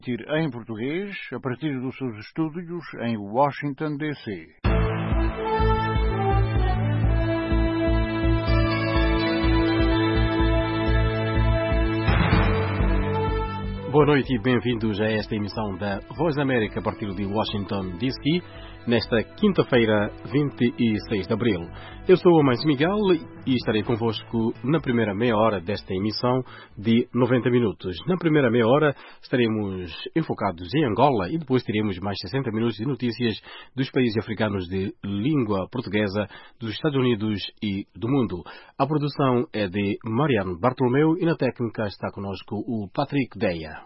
Em português, a partir dos seus estúdios em Washington, D.C. Boa noite e bem-vindos a esta emissão da Voz da América a partir de Washington, D.C., nesta quinta-feira, 26 de abril. Eu sou o Mães Miguel e estarei convosco na primeira meia hora desta emissão de 90 minutos. Na primeira meia hora estaremos enfocados em Angola e depois teremos mais 60 minutos de notícias dos países africanos de língua portuguesa, dos Estados Unidos e do mundo. A produção é de Mariano Bartolomeu e na técnica está conosco o Patrick Deia.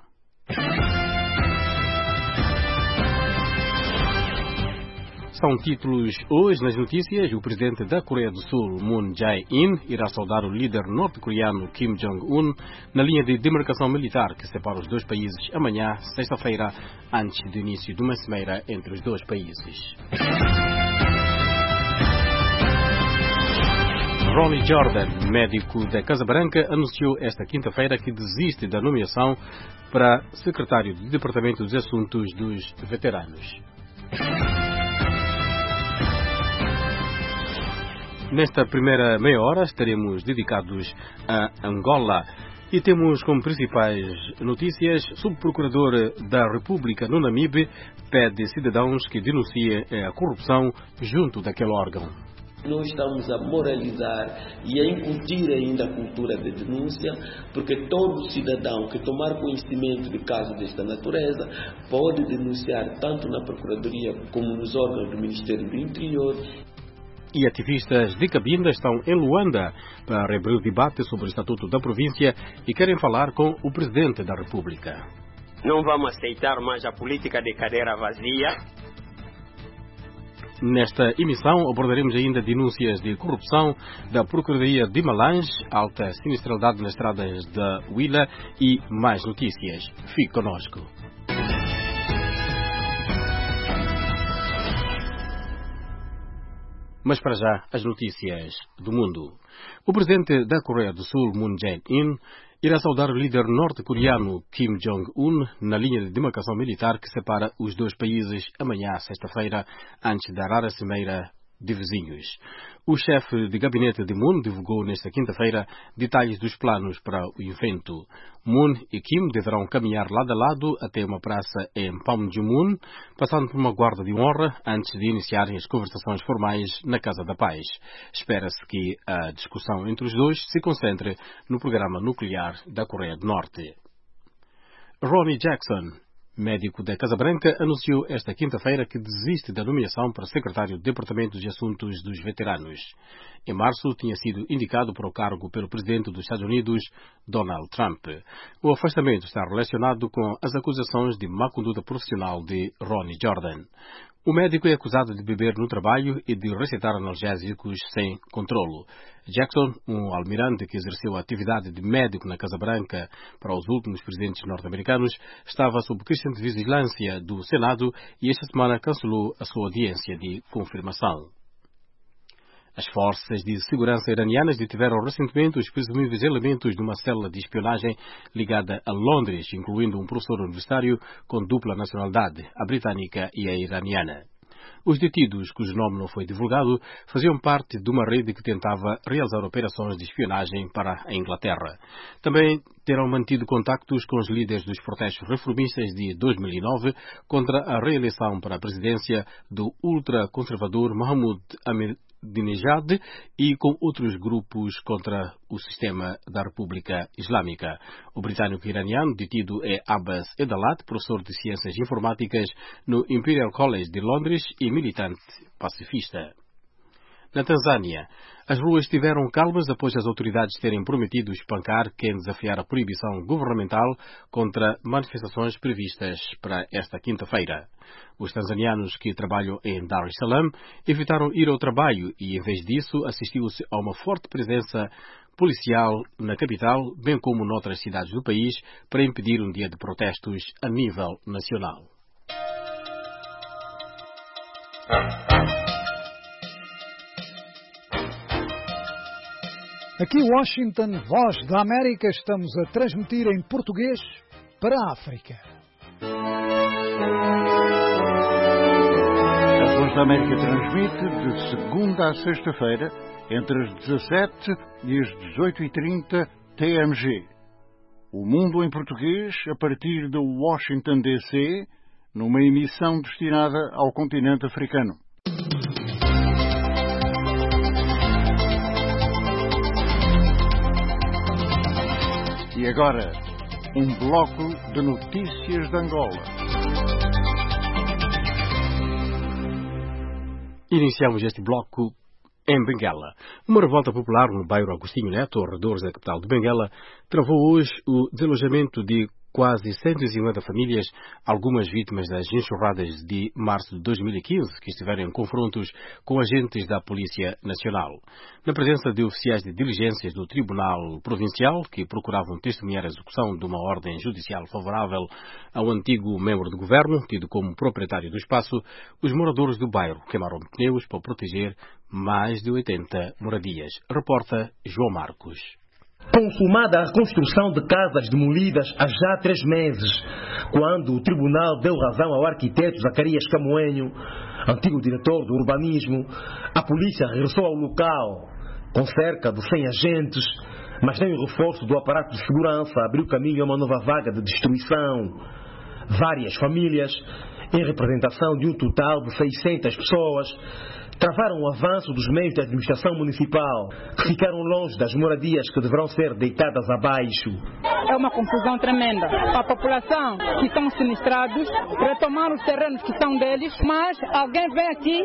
São títulos hoje nas notícias. O presidente da Coreia do Sul, Moon Jae-in, irá saudar o líder norte-coreano Kim Jong-un na linha de demarcação militar que separa os dois países amanhã, sexta-feira, antes do início de uma cimeira entre os dois países. Ronnie Jordan, médico da Casa Branca, anunciou esta quinta-feira que desiste da nomeação para secretário do Departamento dos Assuntos dos Veteranos. Nesta primeira meia hora estaremos dedicados a Angola e temos como principais notícias: subprocurador da República no Namibe pede cidadãos que denunciem a corrupção junto daquele órgão. Nós estamos a moralizar e a incutir ainda a cultura de denúncia, porque todo cidadão que tomar conhecimento de casos desta natureza pode denunciar tanto na Procuradoria como nos órgãos do Ministério do Interior. E ativistas de Cabinda estão em Luanda para reabrir o debate sobre o Estatuto da Província e querem falar com o Presidente da República. Não vamos aceitar mais a política de cadeira vazia. Nesta emissão abordaremos ainda denúncias de corrupção da Procuradoria de Malange, alta sinistralidade nas estradas da Huila e mais notícias. Fique conosco. Mas para já, as notícias do mundo. O presidente da Coreia do Sul, Moon Jae-in, irá saudar o líder norte-coreano Kim Jong-un na linha de demarcação militar que separa os dois países amanhã, sexta-feira, antes da rara cimeira de vizinhos. O chefe de gabinete de Moon divulgou nesta quinta-feira detalhes dos planos para o evento. Moon e Kim deverão caminhar lado a lado até uma praça em Panmunjom, passando por uma guarda de honra antes de iniciarem as conversações formais na Casa da Paz. Espera-se que a discussão entre os dois se concentre no programa nuclear da Coreia do Norte. Ronnie Jackson, médico da Casa Branca, anunciou esta quinta-feira que desiste da nomeação para secretário do Departamento de Assuntos dos Veteranos. Em março, tinha sido indicado para o cargo pelo presidente dos Estados Unidos, Donald Trump. O afastamento está relacionado com as acusações de má conduta profissional de Ronnie Jordan. O médico é acusado de beber no trabalho e de receitar analgésicos sem controlo. Jackson, um almirante que exerceu a atividade de médico na Casa Branca para os últimos presidentes norte-americanos, estava sob crescente vigilância do Senado e esta semana cancelou a sua audiência de confirmação. As forças de segurança iranianas detiveram recentemente os presumíveis elementos de uma célula de espionagem ligada a Londres, incluindo um professor universitário com dupla nacionalidade, a britânica e a iraniana. Os detidos, cujo nome não foi divulgado, faziam parte de uma rede que tentava realizar operações de espionagem para a Inglaterra. Também terão mantido contactos com os líderes dos protestos reformistas de 2009 contra a reeleição para a presidência do ultraconservador Mahmoud Ahmadinejad e com outros grupos contra o sistema da República Islâmica. O britânico iraniano detido é Abbas Edalat, professor de Ciências Informáticas no Imperial College de Londres e militante pacifista. Na Tanzânia, as ruas estiveram calmas após as autoridades terem prometido espancar quem desafiar a proibição governamental contra manifestações previstas para esta quinta-feira. Os tanzanianos que trabalham em Dar es Salaam evitaram ir ao trabalho e, em vez disso, assistiu-se a uma forte presença policial na capital, bem como noutras cidades do país, para impedir um dia de protestos a nível nacional. Aqui Washington, Voz da América, estamos a transmitir em português para a África. A Voz da América transmite de segunda a sexta-feira, entre as 17 e as 18h30 TMG. O Mundo em Português, a partir de Washington, D.C., numa emissão destinada ao continente africano. E agora, um bloco de notícias de Angola. Iniciamos este bloco em Benguela. Uma revolta popular no bairro Agostinho Neto, arredores da capital de Benguela, travou hoje o desalojamento de quase 150 famílias, algumas vítimas das enxurradas de março de 2015, que estiveram em confrontos com agentes da Polícia Nacional. Na presença de oficiais de diligências do Tribunal Provincial, que procuravam testemunhar a execução de uma ordem judicial favorável ao antigo membro do governo, tido como proprietário do espaço, os moradores do bairro queimaram pneus para proteger mais de 80 moradias. Reporta João Marcos. Consumada a reconstrução de casas demolidas há já 3 meses, quando o tribunal deu razão ao arquiteto Zacarias Camoenho, antigo diretor do urbanismo, a polícia regressou ao local com cerca de 100 agentes, mas nem o reforço do aparato de segurança abriu caminho a uma nova vaga de destruição. Várias famílias, em representação de um total de 600 pessoas, travaram o avanço dos meios de administração municipal, que ficaram longe das moradias que deverão ser deitadas abaixo. É uma confusão tremenda. A população que estão sinistrados retomaram os terrenos que são deles, mas alguém vem aqui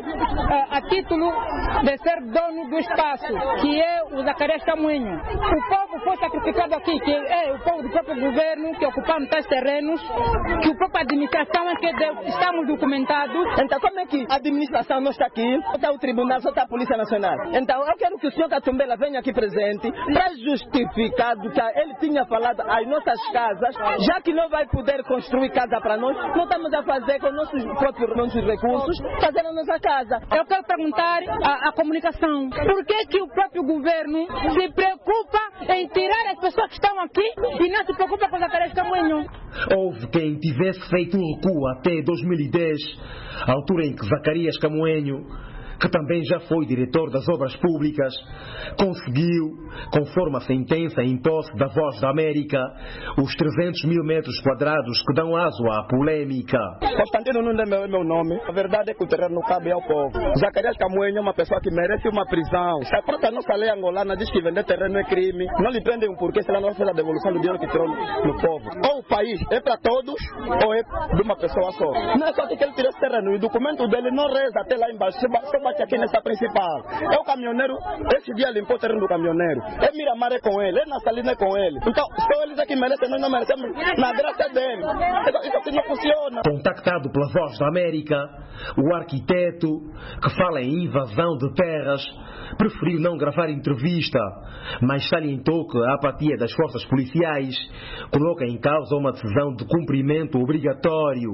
a título de ser dono do espaço, que é o Zacarias Camoenho. O povo foi sacrificado aqui, que é o povo do próprio governo, que ocuparam tais terrenos, que a própria administração é que deu. Estamos documentados. Então como é que a administração não está aqui? Está o tribunal, só está a Polícia Nacional. Então eu quero que o senhor Catumbela venha aqui presente para justificar do que ele tinha falado às nossas casas, já que não vai poder construir casa para nós, não estamos a fazer com nossos próprios recursos, fazer a nossa casa. Eu quero perguntar à comunicação, por que o próprio governo se preocupa em tirar as pessoas que estão aqui e não se preocupa com os Zacarias Camoenho? Houve quem tivesse feito um recuo até 2010, a altura em que Zacarias Camoenho, que também já foi diretor das obras públicas, conseguiu, conforme a sentença em posse da Voz da América, os 300 mil metros quadrados que dão aso à polêmica. Constantino não é meu nome. A verdade é que o terreno não cabe ao povo. Zacarias Camoenho é uma pessoa que merece uma prisão. Se a própria nossa lei angolana diz que vender terreno é crime, não lhe prendem um porquê se ela não faz a devolução do dinheiro que tirou no povo. Ou o país é para todos, ou é de uma pessoa só. Não é só que ele tirou esse terreno. O documento dele não reza até lá embaixo. Só aqui nessa principal. É o caminhoneiro, esse dia limpou o terreno do caminhoneiro. É Miramar é com ele, é Nassalina é com ele. Então, só eles é que merecem, nós não merecemos na graça dele. Isso assim não funciona. Contactado pela Voz da América, o arquiteto, que fala em invasão de terras, preferiu não gravar entrevista, mas salientou que a apatia das forças policiais coloca em causa uma decisão de cumprimento obrigatório.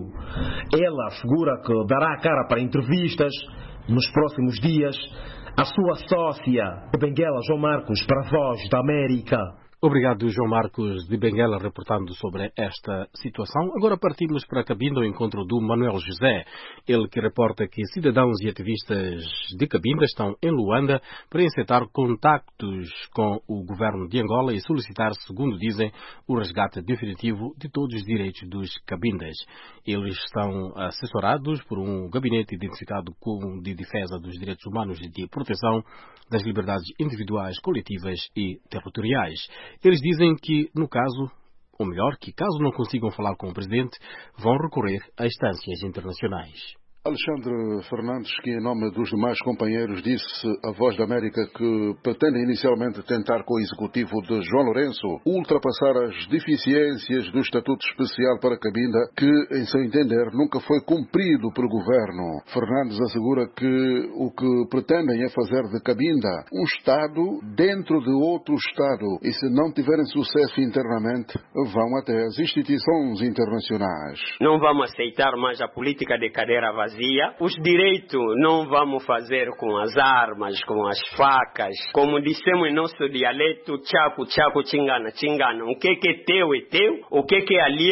Ela assegura que dará a cara para entrevistas nos próximos dias. A sua sócia de Benguela, João Marcos, para a Voz da América. Obrigado, João Marcos de Benguela, reportando sobre esta situação. Agora partimos para Cabinda, ao encontro do Manuel José. Ele que reporta que cidadãos e ativistas de Cabinda estão em Luanda para encetar contactos com o governo de Angola e solicitar, segundo dizem, o resgate definitivo de todos os direitos dos cabindas. Eles estão assessorados por um gabinete identificado como de defesa dos direitos humanos e de proteção das liberdades individuais, coletivas e territoriais. Eles dizem que, no caso, ou melhor, que caso não consigam falar com o presidente, vão recorrer a instâncias internacionais. Alexandre Fernandes, que em nome dos demais companheiros disse à Voz da América que pretende inicialmente tentar com o executivo de João Lourenço ultrapassar as deficiências do Estatuto Especial para Cabinda, que, em seu entender, nunca foi cumprido pelo governo. Fernandes assegura que o que pretendem é fazer de Cabinda um Estado dentro de outro Estado e, se não tiverem sucesso internamente, vão até as instituições internacionais. Não vamos aceitar mais a política de cadeira vazia. Os direitos não vamos fazer com as armas, com as facas. Como dissemos em nosso dialeto, tchaco, tchaco, chingana, chingana. O que é teu é teu, o que é alheio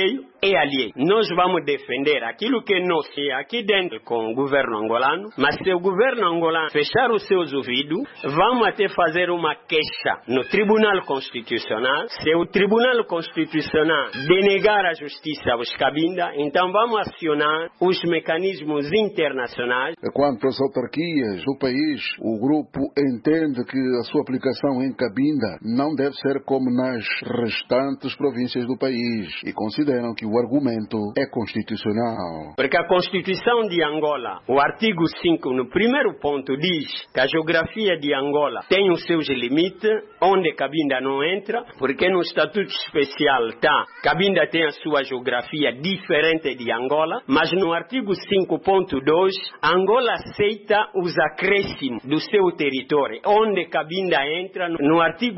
é alheio. Nós vamos defender aquilo que nós aqui dentro com o governo angolano, mas se o governo angolano fechar os seus ouvidos, vamos até fazer uma queixa no Tribunal Constitucional. Se o Tribunal Constitucional denegar a justiça aos Cabinda, então vamos acionar os mecanismos internacionais. Quanto às autarquias do país, o grupo entende que a sua aplicação em Cabinda não deve ser como nas restantes províncias do país e consideram que o argumento é constitucional. Porque a Constituição de Angola, o artigo 5, no primeiro ponto, diz que a geografia de Angola tem os seus limites, onde Cabinda não entra, porque no Estatuto Especial Cabinda tem a sua geografia diferente de Angola, mas no artigo 5.2, Angola aceita os acréscimos do seu território, onde Cabinda entra no artigo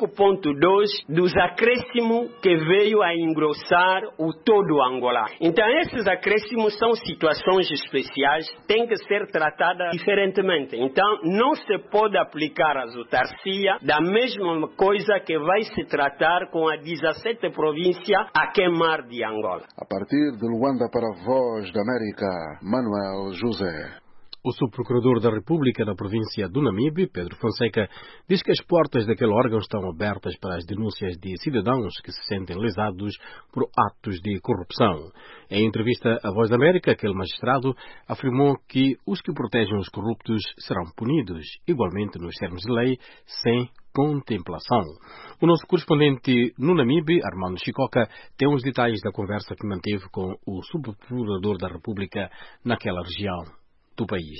5.2 dos acréscimos que veio a engrossar o todo Angola. Então esses acréscimos são situações especiais, têm que ser tratadas diferentemente. Então não se pode aplicar a autarquia da mesma coisa que vai se tratar com a 17 província a queimar de Angola. A partir de Luanda para a Voz da América, Manuel José. O subprocurador da República da província do Namibe, Pedro Fonseca, diz que as portas daquele órgão estão abertas para as denúncias de cidadãos que se sentem lesados por atos de corrupção. Em entrevista à Voz da América, aquele magistrado afirmou que os que protegem os corruptos serão punidos, igualmente nos termos de lei, sem contemplação. O nosso correspondente no Namibe, Armando Chicoca, tem os detalhes da conversa que manteve com o subprocurador da República naquela região do país.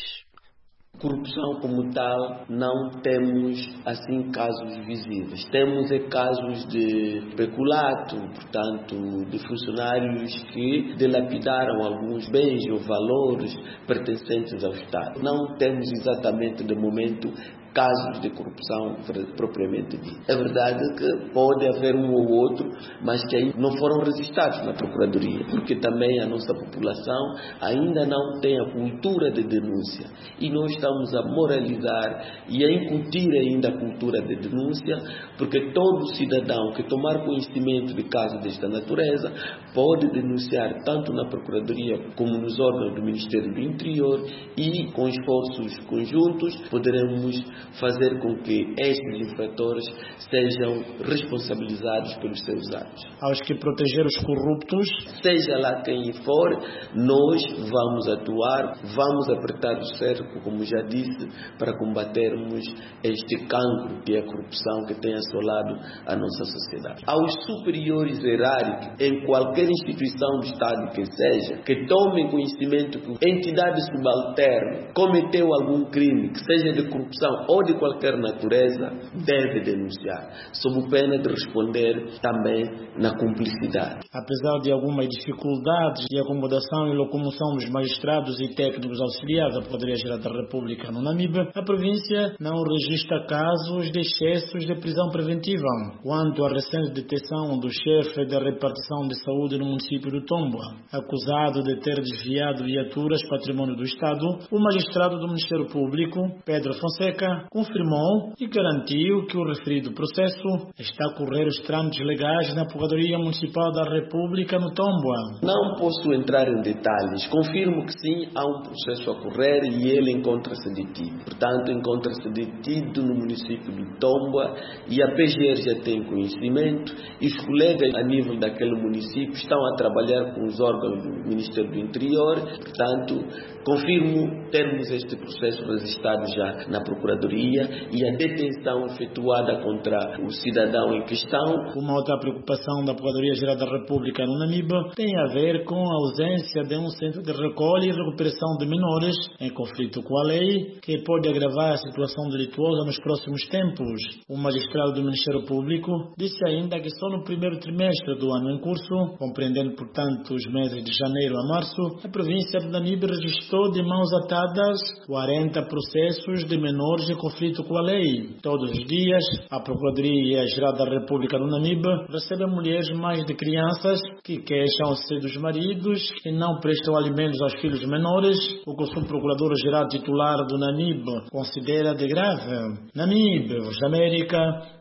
Corrupção como tal, não temos assim casos visíveis. Temos casos de peculato, portanto, de funcionários que dilapidaram alguns bens ou valores pertencentes ao Estado. Não temos exatamente, de momento, casos de corrupção propriamente dito. É verdade que pode haver um ou outro, mas que ainda não foram registrados na Procuradoria, porque também a nossa população ainda não tem a cultura de denúncia. E nós estamos a moralizar e a incutir ainda a cultura de denúncia, porque todo cidadão que tomar conhecimento de casos desta natureza pode denunciar tanto na Procuradoria como nos órgãos do Ministério do Interior, e com esforços conjuntos poderemos fazer com que estes infratores sejam responsabilizados pelos seus atos. Aos que proteger os corruptos, seja lá quem for, nós vamos atuar, vamos apertar o cerco, como já disse, para combatermos este cancro que é a corrupção que tem assolado a nossa sociedade. Aos superiores hierárquicos, em qualquer instituição do Estado que seja, que tomem conhecimento que entidade subalterna cometeu algum crime, que seja de corrupção ou de qualquer natureza, deve denunciar, sob pena de responder também na cumplicidade. Apesar de algumas dificuldades de acomodação e locomoção dos magistrados e técnicos auxiliares da Procuradoria-Geral da República no Namibe, a província não registra casos de excessos de prisão preventiva. Quanto à recente detenção do chefe da repartição de saúde no município do Tomboa, acusado de ter desviado viaturas patrimônio do Estado, o magistrado do Ministério Público, Pedro Fonseca, confirmou e garantiu que o referido processo está a correr os trâmites legais na Procuradoria Municipal da República no Tomboa. Não posso entrar em detalhes. Confirmo que sim, há um processo a correr e ele encontra-se detido. Portanto, encontra-se detido no município do Tomboa e a PGR já tem conhecimento e os colegas a nível daquele município estão a trabalhar com os órgãos do Ministério do Interior. Portanto, confirmo termos este processo registrado já na Procuradoria e a detenção efetuada contra o cidadão em questão. Uma outra preocupação da Procuradoria-Geral da República no Namibe tem a ver com a ausência de um centro de recolha e recuperação de menores em conflito com a lei, que pode agravar a situação delituosa nos próximos tempos. O magistrado do Ministério Público disse ainda que só no primeiro trimestre do ano em curso, compreendendo portanto os meses de janeiro a março, a província do Namibe registrou de mãos atadas 40 processos de menores em conflito com a lei. Todos os dias, a Procuradoria-Geral da República do Namibe recebe mulheres mães de crianças que queixam-se dos maridos e não prestam alimentos aos filhos menores, o que o subprocurador-geral titular do Namibe considera de grave. Namibe, Voz da América,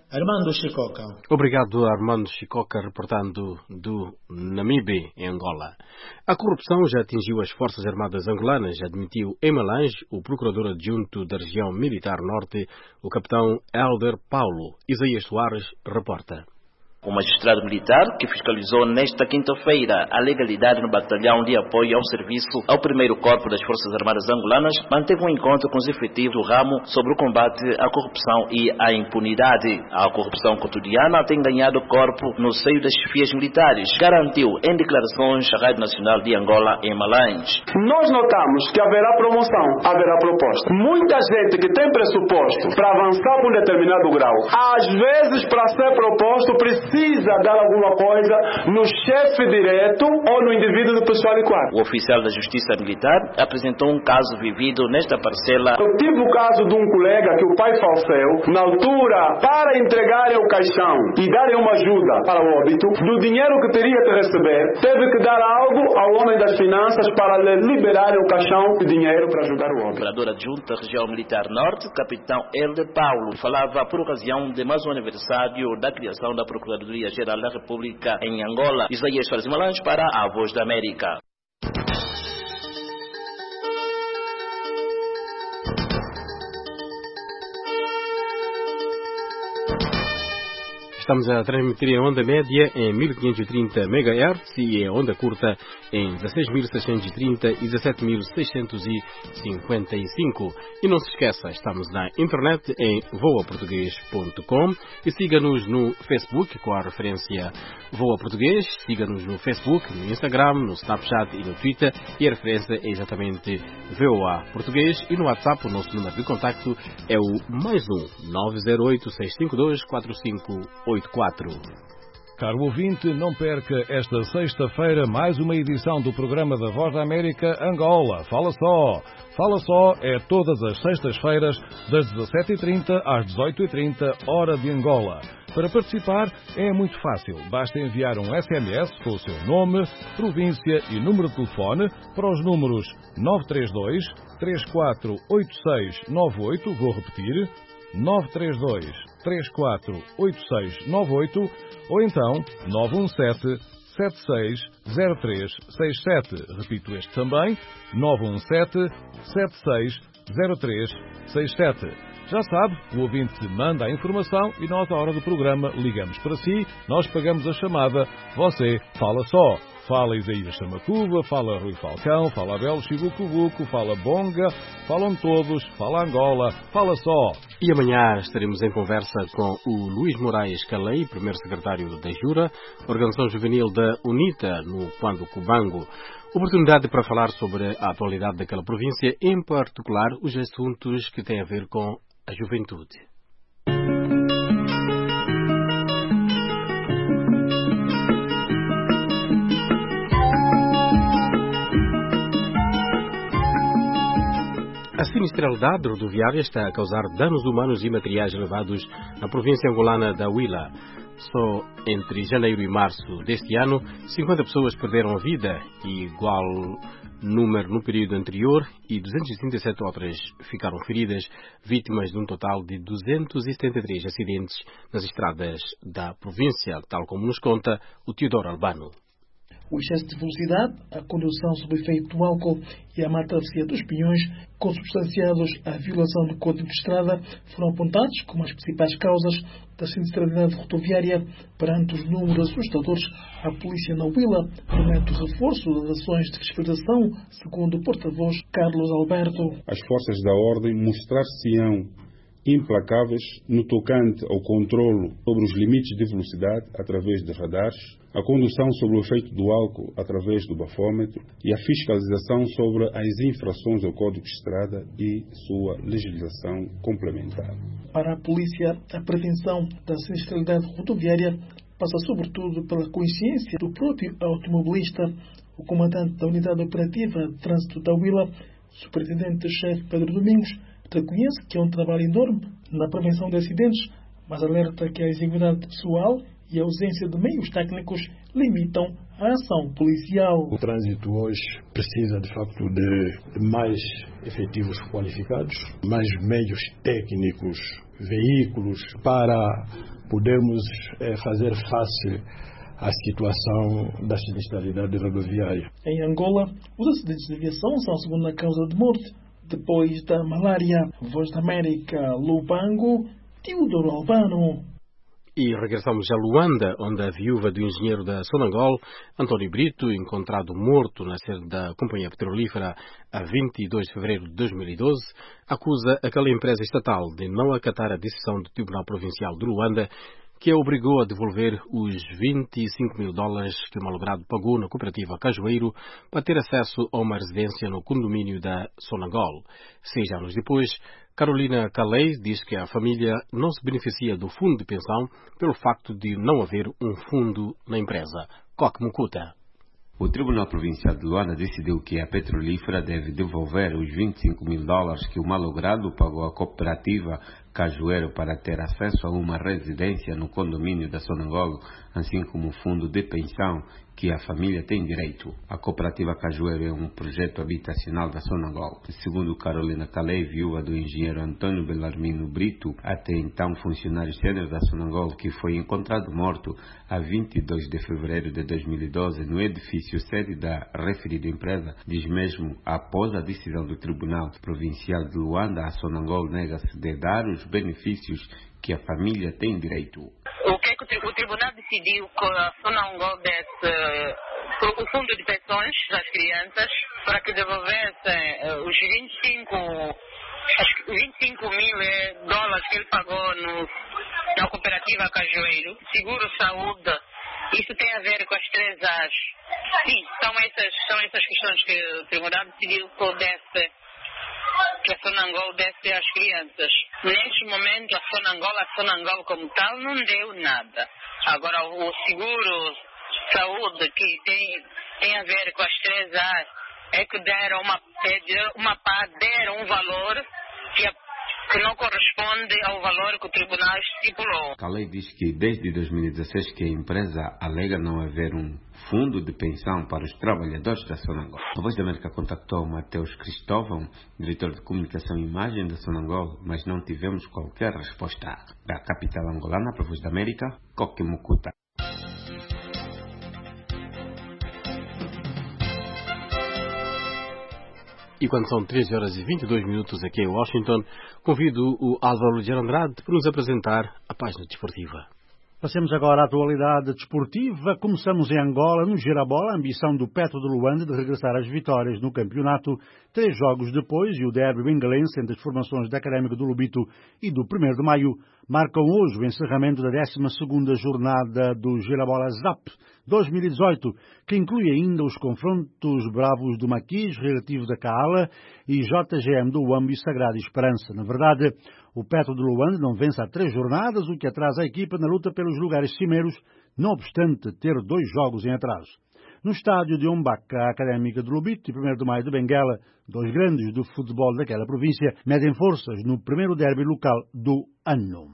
Armando Chicoca. Obrigado, Armando Chicoca, reportando do Namibe, em Angola. A corrupção já atingiu as Forças Armadas angolanas, admitiu em Malange o procurador adjunto da região militar norte, o capitão Helder Paulo. Isaías Soares reporta. O magistrado militar, que fiscalizou nesta quinta-feira a legalidade no batalhão de apoio ao serviço ao 1º Corpo das Forças Armadas Angolanas, manteve um encontro com os efetivos do ramo sobre o combate à corrupção e à impunidade. A corrupção cotidiana tem ganhado corpo no seio das chefias militares, garantiu em declarações à Rádio Nacional de Angola em Malange. Nós notamos que haverá promoção, haverá proposta. Muita gente que tem pressuposto para avançar por um determinado grau, às vezes para ser proposto precisa dar alguma coisa no chefe direto ou no indivíduo do pessoal adequado. O oficial da Justiça Militar apresentou um caso vivido nesta parcela. Eu tive o caso de um colega que o pai faleceu, na altura, para entregarem o caixão e darem uma ajuda para o óbito, do dinheiro que teria de receber, teve que dar algo ao homem das finanças para lhe liberarem o caixão de dinheiro para ajudar o óbito. O procurador adjunto da região militar norte, capitão Helder Paulo, falava por ocasião de mais um aniversário da criação da Procuradoria-Geral da República em Angola. Isaías Soares Malange para a Voz da América. Estamos a transmitir em onda média em 1530 MHz e em onda curta em 16.630 e 17.655. E não se esqueça, estamos na internet em voaportugues.com e siga-nos no Facebook com a referência Voa Português. Siga-nos no Facebook, no Instagram, no Snapchat e no Twitter e a referência é exatamente VOA Português. E no WhatsApp o nosso número de contacto é o +1 908 652 4584. Caro ouvinte, não perca esta sexta-feira mais uma edição do programa da Voz da América Angola. Fala Só! Fala Só é todas as sextas-feiras das 17h30 às 18h30, hora de Angola. Para participar é muito fácil. Basta enviar um SMS com o seu nome, província e número de telefone para os números 932 348698, vou repetir, 932 348698 ou então 917 760367. Repito este também, 917 760367. Já sabe, o ouvinte manda a informação e nós, à hora do programa, ligamos para si, nós pagamos a chamada, você fala só. Fala Isaías Chamacuba, fala Rui Falcão, fala Abel Chibucubuco, fala Bonga, falam todos, fala Angola, fala só. E amanhã estaremos em conversa com o Luís Moraes Calei, primeiro secretário da Jura, Organização Juvenil da UNITA, no Quando Cubango. Oportunidade para falar sobre a atualidade daquela província, em particular os assuntos que têm a ver com a juventude. A sinistralidade rodoviária está a causar danos humanos e materiais elevados na província angolana da Huila. Só entre janeiro e março deste ano, 50 pessoas perderam a vida, igual número no período anterior, e 237 outras ficaram feridas, vítimas de um total de 273 acidentes nas estradas da província, tal como nos conta o Teodoro Albano. O excesso de velocidade, a condução sob efeito do álcool e a má travessia dos pinhões, consubstanciados à violação do Código de Estrada, foram apontados como as principais causas da sinistralidade rodoviária. Perante os números assustadores, a polícia na Huila promete o reforço das ações de fiscalização, segundo o porta-voz Carlos Alberto. As forças da ordem mostrar-se-ão implacáveis no tocante ao controlo sobre os limites de velocidade através de radares, a condução sob o efeito do álcool através do bafômetro e a fiscalização sobre as infrações ao Código de Estrada e sua legislação complementar. Para a polícia, a prevenção da sinistralidade rodoviária passa sobretudo pela consciência do próprio automobilista. O comandante da Unidade Operativa de Trânsito da Huila, superintendente-chefe Pedro Domingos, reconhece que é um trabalho enorme na prevenção de acidentes, mas alerta que a exiguidade pessoal e a ausência de meios técnicos limitam a ação policial. O trânsito hoje precisa, de facto, de mais efetivos qualificados, mais meios técnicos, veículos, para podermos fazer face à situação da sinistralidade rodoviária. Em Angola, os acidentes de aviação são a segunda causa de morte, depois da malária. Voz da América, Lubango, Teodoro Albano. E regressamos a Luanda, onde a viúva do engenheiro da Sonangol, António Brito, encontrado morto na sede da companhia petrolífera a 22 de fevereiro de 2012, acusa aquela empresa estatal de não acatar a decisão do Tribunal Provincial de Luanda, que a obrigou a devolver os $25 mil que o malogrado pagou na cooperativa Cajueiro para ter acesso a uma residência no condomínio da Sonangol. 6 anos depois, Carolina Calei diz que a família não se beneficia do fundo de pensão pelo facto de não haver um fundo na empresa. Coque Mucuta. O Tribunal Provincial de Luanda decidiu que a petrolífera deve devolver os $25 mil que o malogrado pagou à cooperativa Cajueiro para ter acesso a uma residência no condomínio da Sonangol, assim como o fundo de pensão que a família tem direito. A cooperativa Cajueiro é um projeto habitacional da Sonangol. Segundo Carolina Calei, viúva do engenheiro Antônio Belarmino Brito, até então funcionário sênior da Sonangol, que foi encontrado morto a 22 de fevereiro de 2012 no edifício sede da referida empresa, diz mesmo, após a decisão do Tribunal Provincial de Luanda, a Sonangol nega-se de dar os benefícios que a família tem direito. O que é que o Tribunal decidiu que a Sonangol desse o fundo de pensões das crianças para que devolvessem os $25 mil que ele pagou na cooperativa Cajueiro, seguro-saúde. Isso tem a ver com as 3 A's. Sim, são essas questões que o Tribunal decidiu que a Sonangol desse às crianças. Neste momento, a Sonangol como tal não deu nada. Agora, o seguro-saúde que tem a ver com as 3 A's é que deram deram um valor que não corresponde ao valor que o tribunal estipulou. Calei diz que desde 2016 que a empresa alega não haver um fundo de pensão para os trabalhadores da Sonangol. A Voz da América contactou Mateus Cristóvão, diretor de comunicação e imagem da Sonangol, mas não tivemos qualquer resposta. Da capital angolana para a Voz da América, Coque Mucuta. E quando são 13 horas e 22 minutos aqui em Washington, convido o Álvaro de Andrade para nos apresentar a página desportiva. Passemos agora à atualidade desportiva. Começamos em Angola, no Girabola, a ambição do Petro de Luanda de regressar às vitórias no campeonato. 3 jogos depois, e o derby bengalense entre as formações da Académica do Lubito e do 1º de maio marcam hoje o encerramento da 12ª jornada do Girabola ZAP 2018, que inclui ainda os confrontos bravos do Maquis, relativo da Kaala, e JGM do Uambo e Sagrada Esperança. Na verdade, o Petro de Luanda não vence há 3 jornadas, o que atrasa a equipa na luta pelos lugares cimeiros, não obstante ter 2 jogos em atraso. No estádio de Umbaca, a Académica de Lubito e 1º de maio de Benguela, 2 grandes do futebol daquela província, medem forças no primeiro derby local do ano.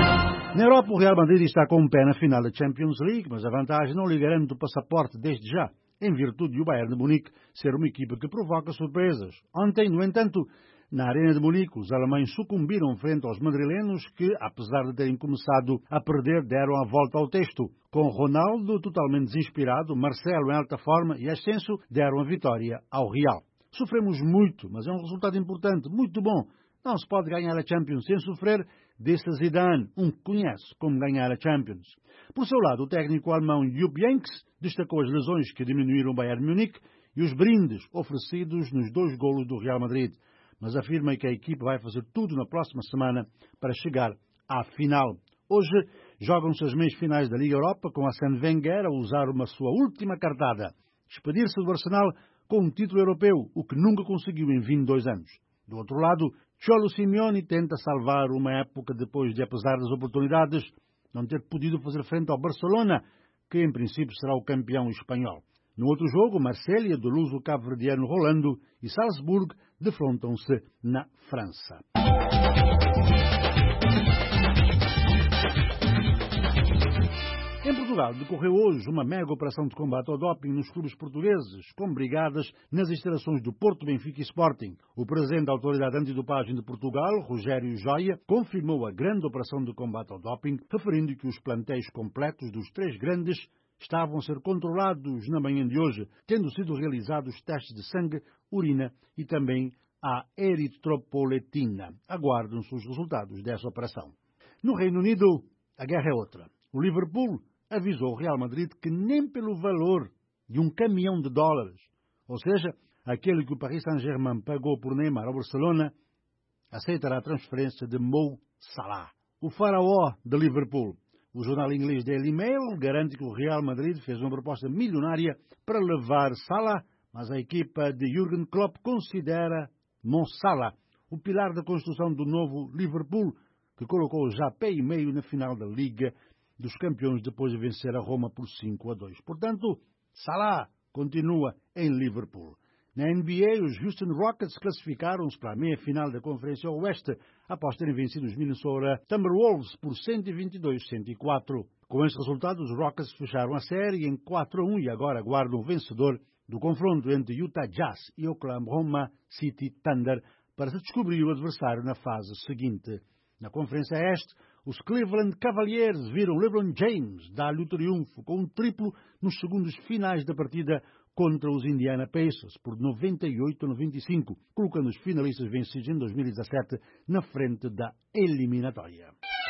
Na Europa, o Real Madrid está com um pé na final da Champions League, mas a vantagem não lhe garante o passaporte desde já, em virtude de o Bayern de Munique ser uma equipa que provoca surpresas. Ontem, no entanto, na Arena de Munique, os alemães sucumbiram frente aos madrilenos que, apesar de terem começado a perder, deram a volta ao texto. Com Ronaldo totalmente desinspirado, Marcelo em alta forma e Ascenso deram a vitória ao Real. Sofremos muito, mas é um resultado importante, muito bom. Não se pode ganhar a Champions sem sofrer, disse Zidane, que conhece como ganhar a Champions. Por seu lado, o técnico alemão Jupp Heynckes destacou as lesões que diminuíram o Bayern de Munique e os brindes oferecidos nos 2 golos do Real Madrid, mas afirma que a equipe vai fazer tudo na próxima semana para chegar à final. Hoje jogam-se as meias finais da Liga Europa, com Arsène Wenger a usar uma sua última cartada, despedir-se do Arsenal com um título europeu, o que nunca conseguiu em 22 anos. Do outro lado, Cholo Simeone tenta salvar uma época depois de, apesar das oportunidades, não ter podido fazer frente ao Barcelona, que em princípio será o campeão espanhol. No outro jogo, Marselha, do luso cabo-verdiano Rolando, e Salzburg defrontam-se na França. Em Portugal decorreu hoje uma mega operação de combate ao doping nos clubes portugueses, com brigadas nas instalações do Porto, Benfica e Sporting. O presidente da Autoridade Antidopagem de Portugal, Rogério Joia, confirmou a grande operação de combate ao doping, referindo que os plantéis completos dos 3 grandes estavam a ser controlados na manhã de hoje, tendo sido realizados testes de sangue, urina e também a eritropoetina. Aguardam-se os resultados dessa operação. No Reino Unido, a guerra é outra. O Liverpool avisou o Real Madrid que nem pelo valor de $1 caminhão, ou seja, aquele que o Paris Saint-Germain pagou por Neymar ao Barcelona, aceitará a transferência de Mo Salah, o faraó de Liverpool. O jornal inglês Daily Mail garante que o Real Madrid fez uma proposta milionária para levar Salah, mas a equipa de Jürgen Klopp considera Mo Salah o pilar da construção do novo Liverpool, que colocou já pé e meio na final da Liga dos Campeões depois de vencer a Roma por 5-2. Portanto, Salah continua em Liverpool. Na NBA, os Houston Rockets classificaram-se para a meia-final da Conferência Oeste após terem vencido os Minnesota Timberwolves por 122-104. Com este resultado, os Rockets fecharam a série em 4-1 e agora aguardam o vencedor do confronto entre Utah Jazz e Oklahoma City Thunder para se descobrir o adversário na fase seguinte. Na Conferência Este, os Cleveland Cavaliers viram LeBron James dar-lhe o triunfo com um triplo nos segundos finais da partida contra os Indiana Pacers por 98-95, colocando os finalistas vencidos em 2017 na frente da eliminatória.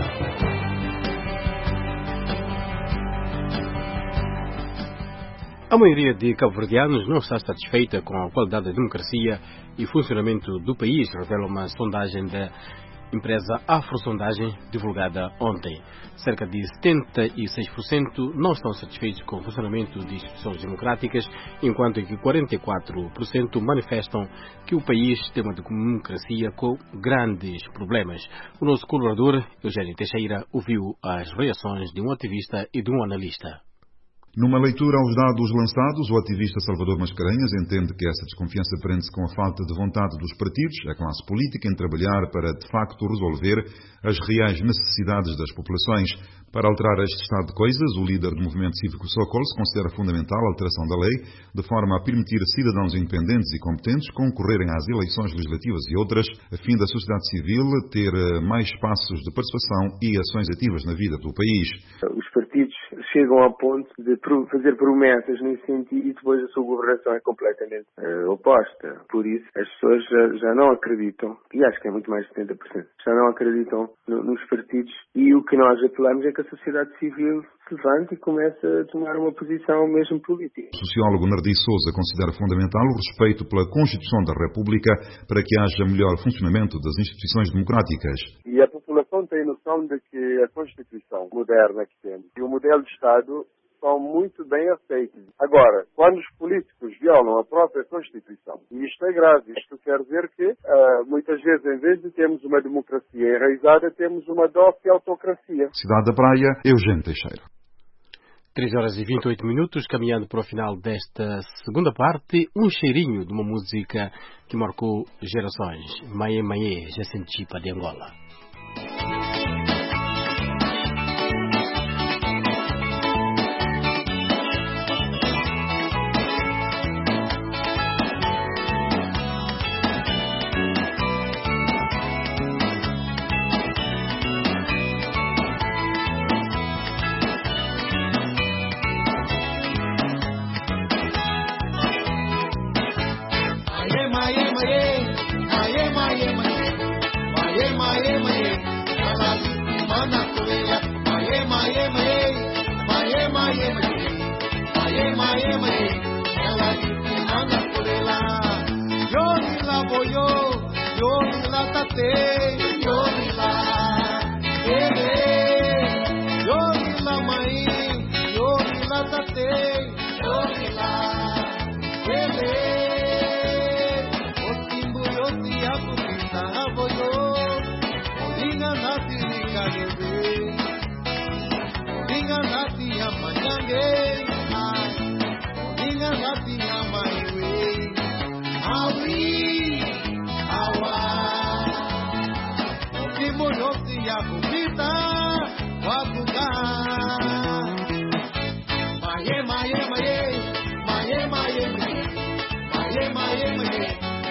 A maioria de cabo-verdianos não está satisfeita com a qualidade da democracia e funcionamento do país, revela uma sondagem da empresa Afrosondagem divulgada ontem. Cerca de 76% não estão satisfeitos com o funcionamento de instituições democráticas, enquanto que 44% manifestam que o país tem uma democracia com grandes problemas. O nosso colaborador, Eugênio Teixeira, ouviu as reações de um ativista e de um analista. Numa leitura aos dados lançados, o ativista Salvador Mascarenhas entende que essa desconfiança prende-se com a falta de vontade dos partidos, a classe política, em trabalhar para, de facto, resolver as reais necessidades das populações. Para alterar este estado de coisas, o líder do movimento cívico Socols considera fundamental a alteração da lei, de forma a permitir a cidadãos independentes e competentes concorrerem às eleições legislativas e outras, a fim da sociedade civil ter mais espaços de participação e ações ativas na vida do país. Os partidos chegam ao ponto de fazer promessas nesse sentido e depois a sua governação é completamente oposta. Por isso, as pessoas já não acreditam, e acho que é muito mais de 70%, já não acreditam nos partidos, e o que nós apelamos é que a sociedade civil se levante e comece a tomar uma posição mesmo política. O sociólogo Nardi Sousa considera fundamental o respeito pela Constituição da República para que haja melhor funcionamento das instituições democráticas. E a população tem noção de que a Constituição moderna que temos e o modelo de Estado são muito bem aceitos. Agora, quando os políticos violam a própria Constituição, e isto é grave, isto quer dizer que muitas vezes, em vez de termos uma democracia enraizada, temos uma doce autocracia. Cidade da Praia, Eugênio Teixeira. 3h28, caminhando para o final desta segunda parte, um cheirinho de uma música que marcou gerações. Maê Maê, Jacintipa de Angola.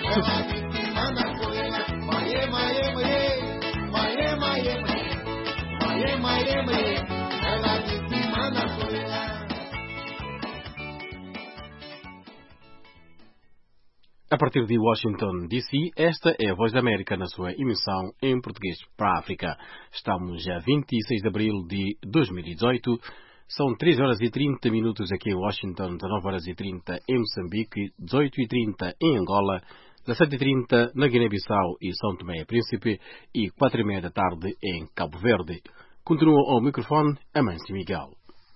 A partir de Washington, D.C., esta é a Voz da América na sua emissão em português para a África. Estamos a 26 de abril de 2018. São 3 horas e 30 minutos aqui em Washington, 19 horas e 30 em Moçambique, 18 e 30 em Angola, 17 e 30 na Guiné-Bissau e São Tomé e Príncipe e 4 e meia da tarde em Cabo Verde. Continua ao microfone Amâncio Miguel.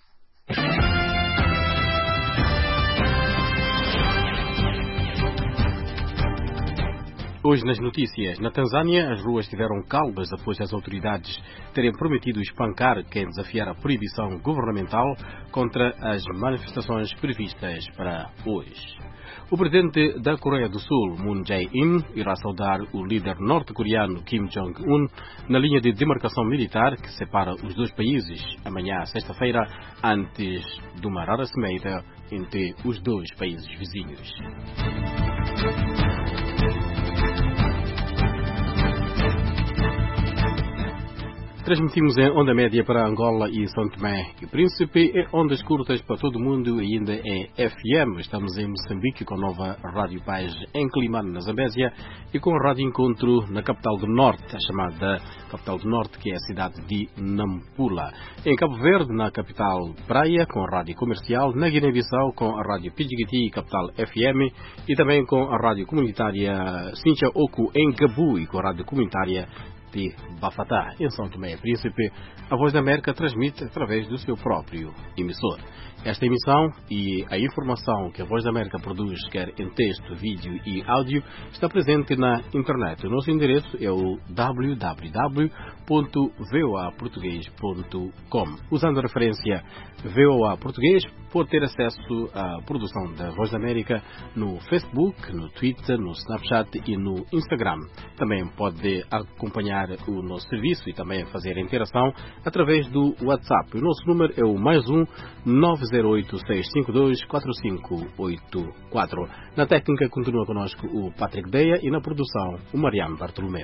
Hoje nas notícias, na Tanzânia, as ruas tiveram calmas após as autoridades terem prometido espancar quem desafiar a proibição governamental contra as manifestações previstas para hoje. O presidente da Coreia do Sul, Moon Jae-in, irá saudar o líder norte-coreano Kim Jong-un na linha de demarcação militar que separa os dois países amanhã, sexta-feira, antes de uma rara cimeira entre os dois países vizinhos. Transmitimos em onda média para Angola e São Tomé e Príncipe, em ondas curtas para todo o mundo e ainda em FM. Estamos em Moçambique com a nova Rádio Paz em Climane, na Zambésia, e com a Rádio Encontro na capital do Norte, a chamada capital do Norte, que é a cidade de Nampula. Em Cabo Verde, na capital Praia, com a Rádio Comercial, na Guiné-Bissau, com a Rádio Pidjigiti, capital FM, e também com a Rádio Comunitária Sincha Oku em Gabu e com a Rádio Comunitária de Bafatá, em São Tomé e Príncipe. A Voz da América transmite através do seu próprio emissor. Esta emissão e a informação que a Voz da América produz, quer em texto, vídeo e áudio, está presente na internet. O nosso endereço é o www.voaportugues.com. Usando a referência VOA Português, pode ter acesso à produção da Voz da América no Facebook, no Twitter, no Snapchat e no Instagram. Também pode acompanhar o nosso serviço e também fazer a interação através do WhatsApp. O nosso número é o +1 908 652 4584. Na técnica continua conosco o Patrick Deia e na produção o Mariano Bartolomeu.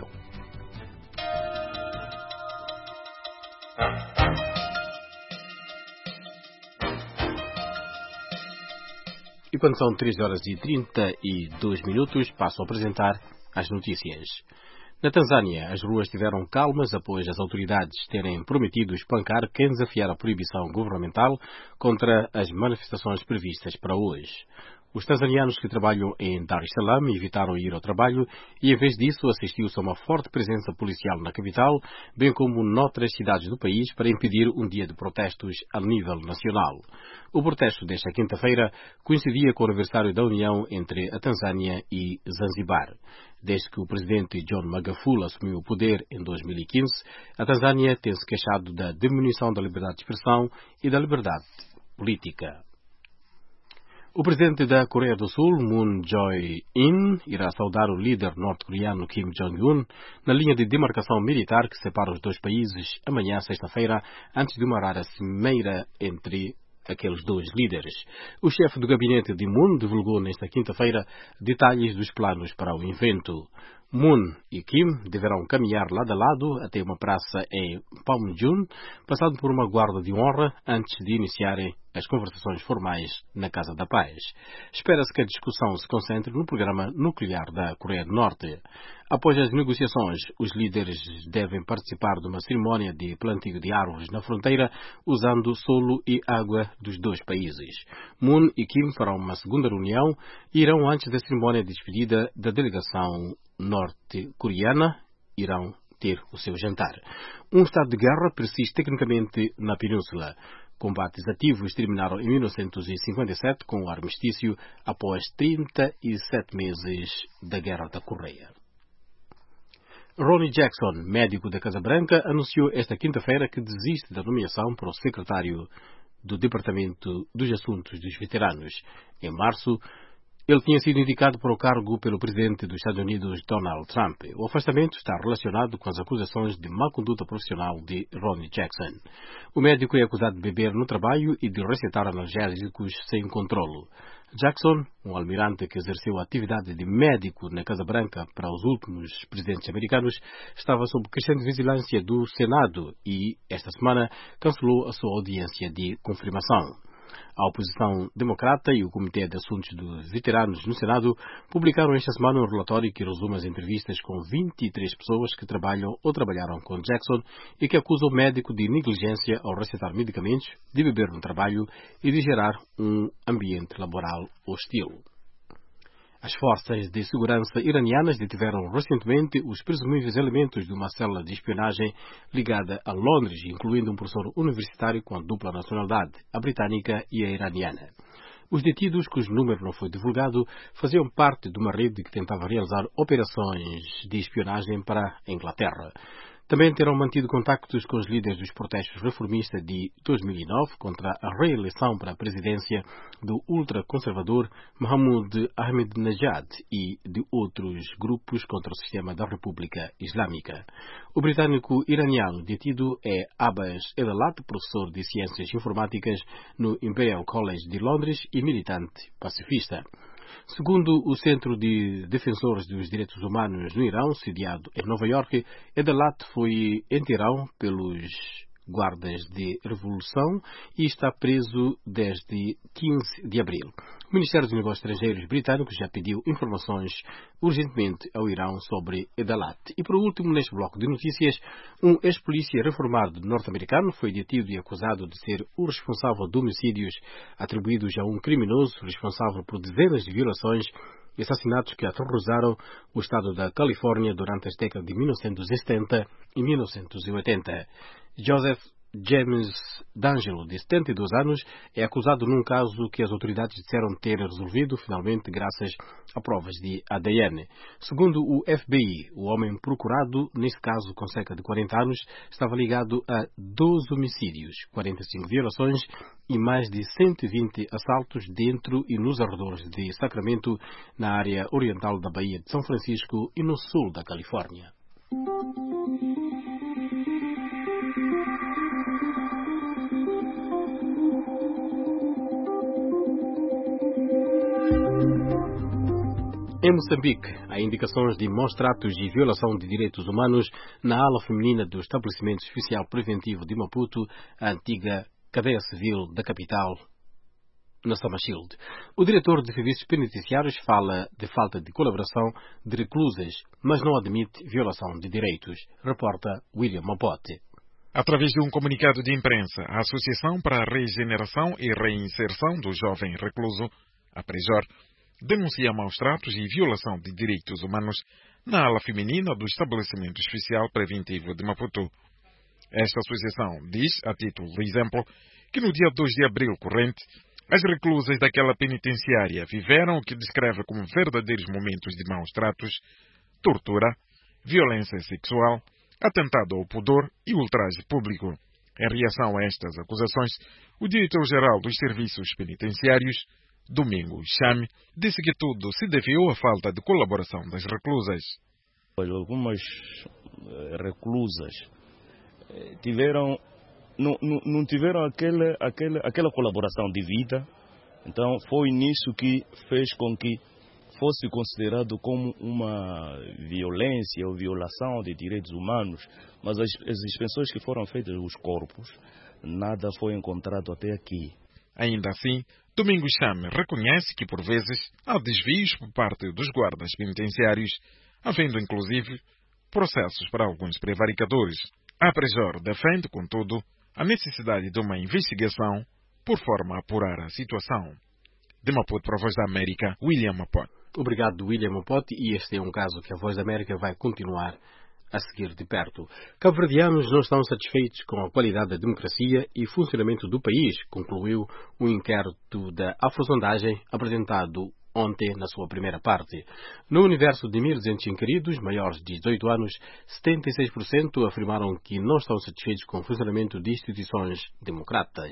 E quando são 3 horas e 32 minutos, passo a apresentar as notícias. Na Tanzânia, as ruas tiveram calmas após as autoridades terem prometido espancar quem desafiar a proibição governamental contra as manifestações previstas para hoje. Os tanzanianos que trabalham em Dar es Salaam evitaram ir ao trabalho e, em vez disso, assistiu-se a uma forte presença policial na capital, bem como noutras cidades do país, para impedir um dia de protestos a nível nacional. O protesto desta quinta-feira coincidia com o aniversário da união entre a Tanzânia e Zanzibar. Desde que o presidente John Magufuli assumiu o poder em 2015, a Tanzânia tem-se queixado da diminuição da liberdade de expressão e da liberdade política. O presidente da Coreia do Sul, Moon Jae-in, irá saudar o líder norte-coreano Kim Jong-un na linha de demarcação militar que separa os dois países amanhã, sexta-feira, antes de uma rara cimeira entre aqueles dois líderes. O chefe do gabinete de Moon divulgou nesta quinta-feira detalhes dos planos para o evento. Moon e Kim deverão caminhar lado a lado até uma praça em Panmunjom, passando por uma guarda de honra antes de iniciarem as conversações formais na Casa da Paz. Espera-se que a discussão se concentre no programa nuclear da Coreia do Norte. Após as negociações, os líderes devem participar de uma cerimónia de plantio de árvores na fronteira, usando solo e água dos dois países. Moon e Kim farão uma segunda reunião e irão, antes da cerimónia de despedida da delegação norte-coreana, irão ter o seu jantar. Um estado de guerra persiste tecnicamente na península. Combates ativos terminaram em 1957 com o armistício após 37 meses da Guerra da Coreia. Ronnie Jackson, médico da Casa Branca, anunciou esta quinta-feira que desiste da nomeação para o secretário do Departamento dos Assuntos dos Veteranos. Em março, ele tinha sido indicado para o cargo pelo presidente dos Estados Unidos, Donald Trump. O afastamento está relacionado com as acusações de má conduta profissional de Ronnie Jackson. O médico é acusado de beber no trabalho e de receitar analgésicos sem controle. Jackson, um almirante que exerceu a atividade de médico na Casa Branca para os últimos presidentes americanos, estava sob crescente vigilância do Senado e, esta semana, cancelou a sua audiência de confirmação. A oposição democrata e o Comitê de Assuntos dos Veteranos no Senado publicaram esta semana um relatório que resume as entrevistas com 23 pessoas que trabalham ou trabalharam com Jackson e que acusam o médico de negligência ao receitar medicamentos, de beber no trabalho e de gerar um ambiente laboral hostil. As forças de segurança iranianas detiveram recentemente os presumíveis elementos de uma célula de espionagem ligada a Londres, incluindo um professor universitário com dupla nacionalidade, a britânica e a iraniana. Os detidos, cujo número não foi divulgado, faziam parte de uma rede que tentava realizar operações de espionagem para a Inglaterra. Também terão mantido contactos com os líderes dos protestos reformistas de 2009 contra a reeleição para a presidência do ultraconservador Mohammed Ahmadinejad e de outros grupos contra o sistema da República Islâmica. O britânico iraniano detido é Abbas Edalat, professor de Ciências Informáticas no Imperial College de Londres e militante pacifista. Segundo o Centro de Defensores dos Direitos Humanos no Irão, sediado em Nova Iorque, Edalat foi em Teherão pelos guardas de revolução e está preso desde 15 de abril. O Ministério dos Negócios Estrangeiros britânico já pediu informações urgentemente ao Irão sobre Edalat. E por último, neste bloco de notícias, um ex-polícia reformado norte-americano foi detido e acusado de ser o responsável de homicídios atribuídos a um criminoso responsável por dezenas de violações e assassinatos que aterrorizaram o estado da Califórnia durante as décadas de 1970 e 1980. Joseph James D'Angelo, de 72 anos, é acusado num caso que as autoridades disseram ter resolvido finalmente graças a provas de ADN. Segundo o FBI, o homem procurado, neste caso com cerca de 40 anos, estava ligado a 12 homicídios, 45 violações e mais de 120 assaltos dentro e nos arredores de Sacramento, na área oriental da Baía de São Francisco e no sul da Califórnia. Em Moçambique, há indicações de maus-tratos e violação de direitos humanos na ala feminina do Estabelecimento Especial Preventivo de Maputo, a antiga cadeia civil da capital, na Samachilde. O diretor de serviços penitenciários fala de falta de colaboração de reclusas, mas não admite violação de direitos, reporta William Mapote. Através de um comunicado de imprensa, a Associação para a Regeneração e Reinserção do Jovem Recluso, a Prejor, denuncia maus-tratos e violação de direitos humanos na ala feminina do Estabelecimento Especial Preventivo de Maputo. Esta associação diz, a título de exemplo, que no dia 2 de abril corrente, as reclusas daquela penitenciária viveram o que descreve como verdadeiros momentos de maus-tratos, tortura, violência sexual, atentado ao pudor e ultraje público. Em reação a estas acusações, o diretor-geral dos serviços penitenciários, Domingo Chame, disse que tudo se deveu à falta de colaboração das reclusas. Algumas reclusas não tiveram aquela colaboração devida, então foi nisso que fez com que fosse considerado como uma violência ou violação de direitos humanos, mas as inspeções que foram feitas nos corpos, nada foi encontrado até aqui. Ainda assim, Domingos Chame reconhece que, por vezes, há desvios por parte dos guardas penitenciários, havendo, inclusive, processos para alguns prevaricadores. A Prejor defende, contudo, a necessidade de uma investigação por forma a apurar a situação. De Maputo para a Voz da América, William Mapote. Obrigado, William Mapote, e este é um caso que a Voz da América vai continuar a seguir de perto. Cabo-verdianos não estão satisfeitos com a qualidade da democracia e funcionamento do país, concluiu o inquérito da Afrosondagem apresentado ontem na sua primeira parte. No universo de 1.200 inquiridos maiores de 18 anos, 76% afirmaram que não estão satisfeitos com o funcionamento de instituições democráticas.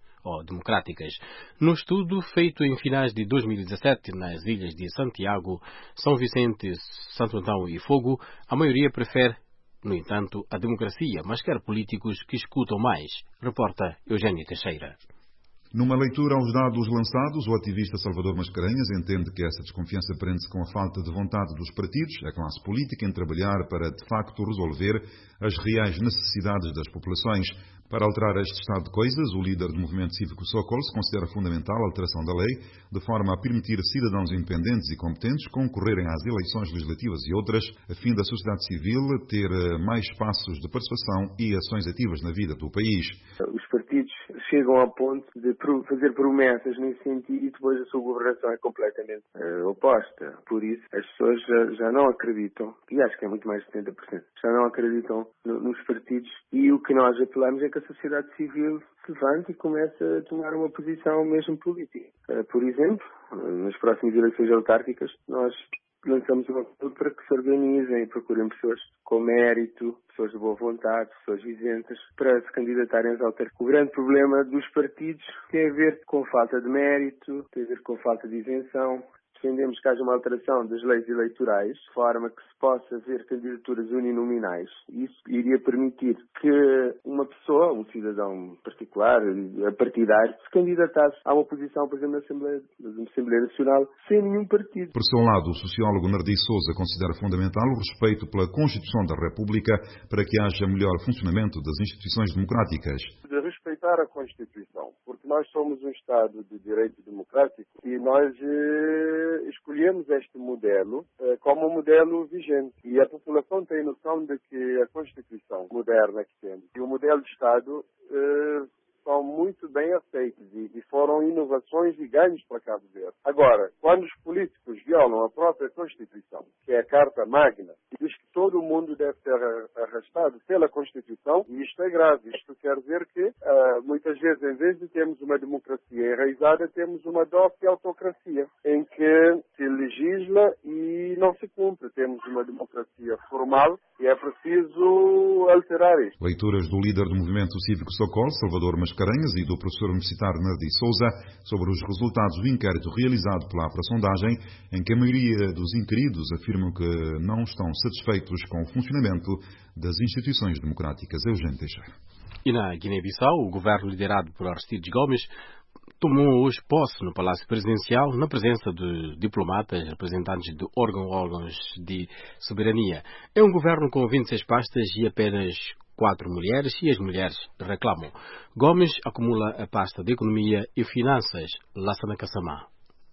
No estudo feito em finais de 2017 nas ilhas de Santiago, São Vicente, Santo Antão e Fogo, a maioria prefere, no entanto, a democracia, mas quer políticos que escutam mais, reporta Eugênio Teixeira. Numa leitura aos dados lançados, o ativista Salvador Mascarenhas entende que essa desconfiança prende-se com a falta de vontade dos partidos, a classe política, em trabalhar para, de facto, resolver as reais necessidades das populações. Para alterar este estado de coisas, o líder do movimento cívico Socols considera fundamental a alteração da lei, de forma a permitir cidadãos independentes e competentes concorrerem às eleições legislativas e outras, a fim da sociedade civil ter mais espaços de participação e ações ativas na vida do país. Os partidos chegam ao ponto de fazer promessas nesse sentido e depois a sua governação é completamente oposta. Por isso, as pessoas já não acreditam, e acho que é muito mais de 70%, já não acreditam nos partidos, e o que nós apelamos é que a sociedade civil se levante e comece a tomar uma posição mesmo política. Por exemplo, nas próximas eleições autárquicas, nós lançamos um apelo para que se organizem e procurem pessoas com mérito, pessoas de boa vontade, pessoas isentas, para se candidatarem às autárquicas. O grande problema dos partidos tem a ver com falta de mérito, tem a ver com falta de isenção. Defendemos que haja uma alteração das leis eleitorais, de forma que se possa ver candidaturas uninominais. Isso iria permitir que uma pessoa, um cidadão particular, partidário, se candidatasse a uma posição, por exemplo, na Assembleia Nacional, sem nenhum partido. Por seu lado, o sociólogo Nardi Souza considera fundamental o respeito pela Constituição da República para que haja melhor funcionamento das instituições democráticas. De respeitar a Constituição, porque nós somos um Estado de direito democrático e nós escolhemos este modelo como um modelo vigente. E a população tem noção de que a Constituição moderna que temos e o modelo de Estado são muito bem aceitos e foram inovações e ganhos para Cabo Verde. Agora, quando os políticos violam a própria Constituição, que é a Carta Magna, e diz que todo mundo deve ser arrastado pela Constituição, e isto é grave. Isto quer dizer que, muitas vezes, em vez de termos uma democracia enraizada, temos uma doce autocracia, em que se legisla e não se cumpre. Temos uma democracia formal e é preciso alterar isto. Leituras do líder do movimento cívico Socol, Salvador Mascarenhas, e do professor universitário Nardi Souza sobre os resultados do inquérito realizado pela Afrasondagem, em que a maioria dos inquiridos afirmam que não estão satisfeitos com o funcionamento das instituições democráticas. Eugênio Teixeira. E na Guiné-Bissau, o governo liderado por Aristides Gomes tomou hoje posse no Palácio Presidencial na presença de diplomatas, representantes de órgãos de soberania. É um governo com 26 pastas e apenas 4 mulheres, e as mulheres reclamam. Gomes acumula a pasta de Economia e Finanças. Lassana Kassamá.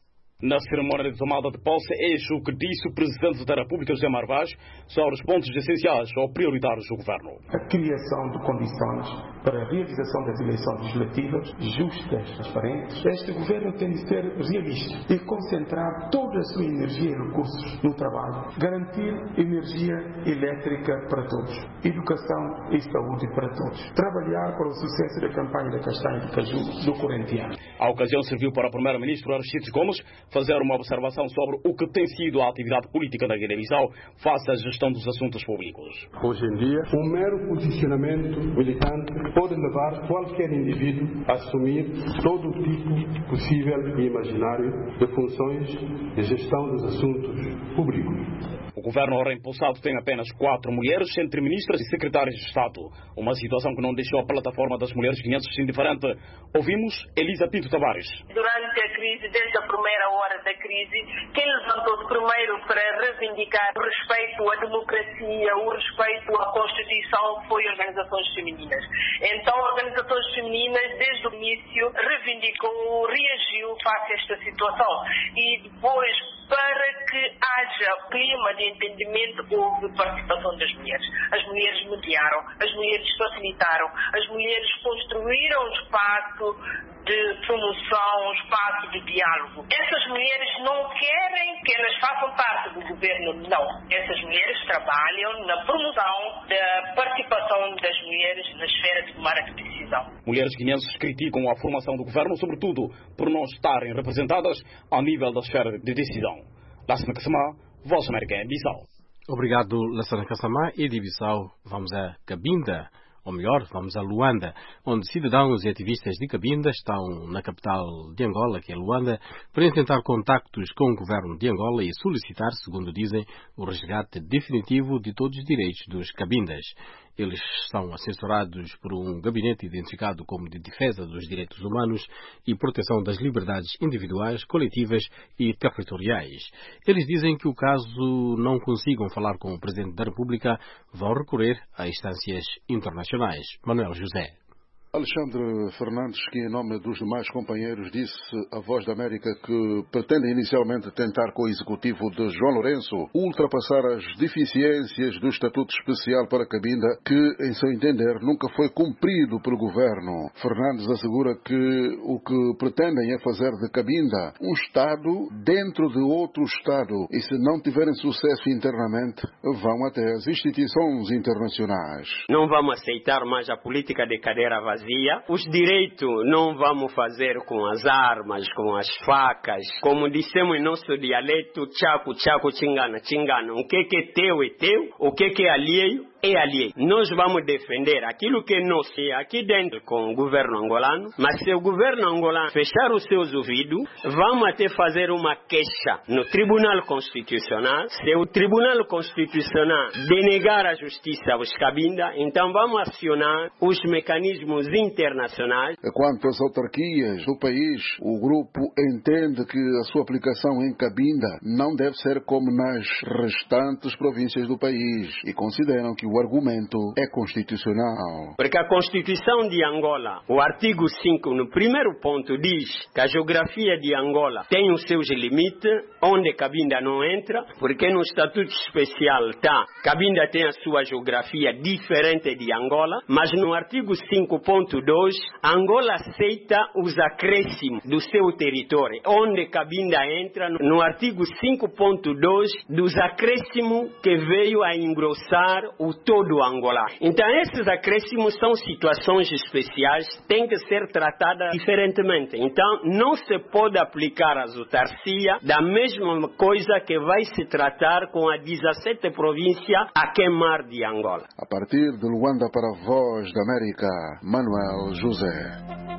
Na cerimónia de tomada de posse, eis o que disse o Presidente da República, José Marvaz, sobre os pontos essenciais ou prioritários do Governo. A criação de condições para a realização das eleições legislativas justas, transparentes. Este Governo tem de ser realista e concentrar toda a sua energia e recursos no trabalho. Garantir energia elétrica para todos. Educação e saúde para todos. Trabalhar para o sucesso da campanha da castanha de caju do corrente ano. A ocasião serviu para o Primeiro-Ministro Aristides Gomes fazer uma observação sobre o que tem sido a atividade política na Guiné-Bissau face à gestão dos assuntos públicos. Hoje em dia, um mero posicionamento militante pode levar qualquer indivíduo a assumir todo o tipo possível e imaginário de funções de gestão dos assuntos públicos. O governo reimpulsado tem apenas 4 mulheres entre ministras e secretários de Estado. Uma situação que não deixou a plataforma das mulheres guineenses indiferente. Ouvimos Elisa Pinto Tavares. Durante a crise, desde a primeira hora da crise, quem levantou-se primeiro para reivindicar o respeito à democracia, o respeito à Constituição, foi organizações femininas. Então, organizações femininas, desde o início, reivindicou, reagiu face a esta situação. E depois, para que haja clima de entendimento, houve participação das mulheres. As mulheres mediaram, as mulheres facilitaram, as mulheres construíram um espaço de promoção, um espaço de diálogo. Essas mulheres não querem que elas façam parte do governo, não. Essas mulheres trabalham na promoção da participação das mulheres na esfera de tomar a decisão. Mulheres guineenses criticam a formação do governo, sobretudo por não estarem representadas ao nível da esfera de decisão. Lassana Kassamá, Voz América em Bissau. Obrigado, Lassana Kassamá. E de Bissau vamos a Cabinda. Ou melhor, vamos a Luanda, onde cidadãos e ativistas de Cabinda estão na capital de Angola, que é Luanda, para tentar contactos com o governo de Angola e solicitar, segundo dizem, o resgate definitivo de todos os direitos dos cabindas. Eles são assessorados por um gabinete identificado como de defesa dos direitos humanos e proteção das liberdades individuais, coletivas e territoriais. Eles dizem que, o caso não consigam falar com o Presidente da República, vão recorrer a instâncias internacionais. Manuel José. Alexandre Fernandes, que em nome dos demais companheiros disse à Voz da América que pretende inicialmente tentar com o executivo de João Lourenço ultrapassar as deficiências do Estatuto Especial para Cabinda, que, em seu entender, nunca foi cumprido pelo governo. Fernandes assegura que o que pretendem é fazer de Cabinda um Estado dentro de outro Estado e, se não tiverem sucesso internamente, vão até as instituições internacionais. Não vamos aceitar mais a política de cadeira vazia. Os direitos não vamos fazer com as armas, com as facas. Como dissemos em nosso dialeto, tchaco, tchaco, chingana, chingana. O que é teu, o que é alheio, é alheio. Nós vamos defender aquilo que é nosso aqui dentro com o governo angolano, mas se o governo angolano fechar os seus ouvidos, vamos até fazer uma queixa no Tribunal Constitucional. Se o Tribunal Constitucional denegar a justiça aos Cabinda, então vamos acionar os mecanismos internacionais. Quanto às autarquias do país, o grupo entende que a sua aplicação em Cabinda não deve ser como nas restantes províncias do país e consideram que o argumento é constitucional. Porque a Constituição de Angola, o artigo 5, no primeiro ponto, diz que a geografia de Angola tem os seus limites, onde Cabinda não entra, porque no Estatuto Especial Cabinda tem a sua geografia diferente de Angola, mas no artigo 5.2, Angola aceita os acréscimos do seu território, onde Cabinda entra no artigo 5.2 dos acréscimos que veio a engrossar o todo Angola. Então esses acréscimos são situações especiais, têm que ser tratadas diferentemente. Então não se pode aplicar a autarquia da mesma coisa que vai se tratar com a 17 províncias a queimar de Angola. A partir de Luanda para a Voz da América, Manuel José.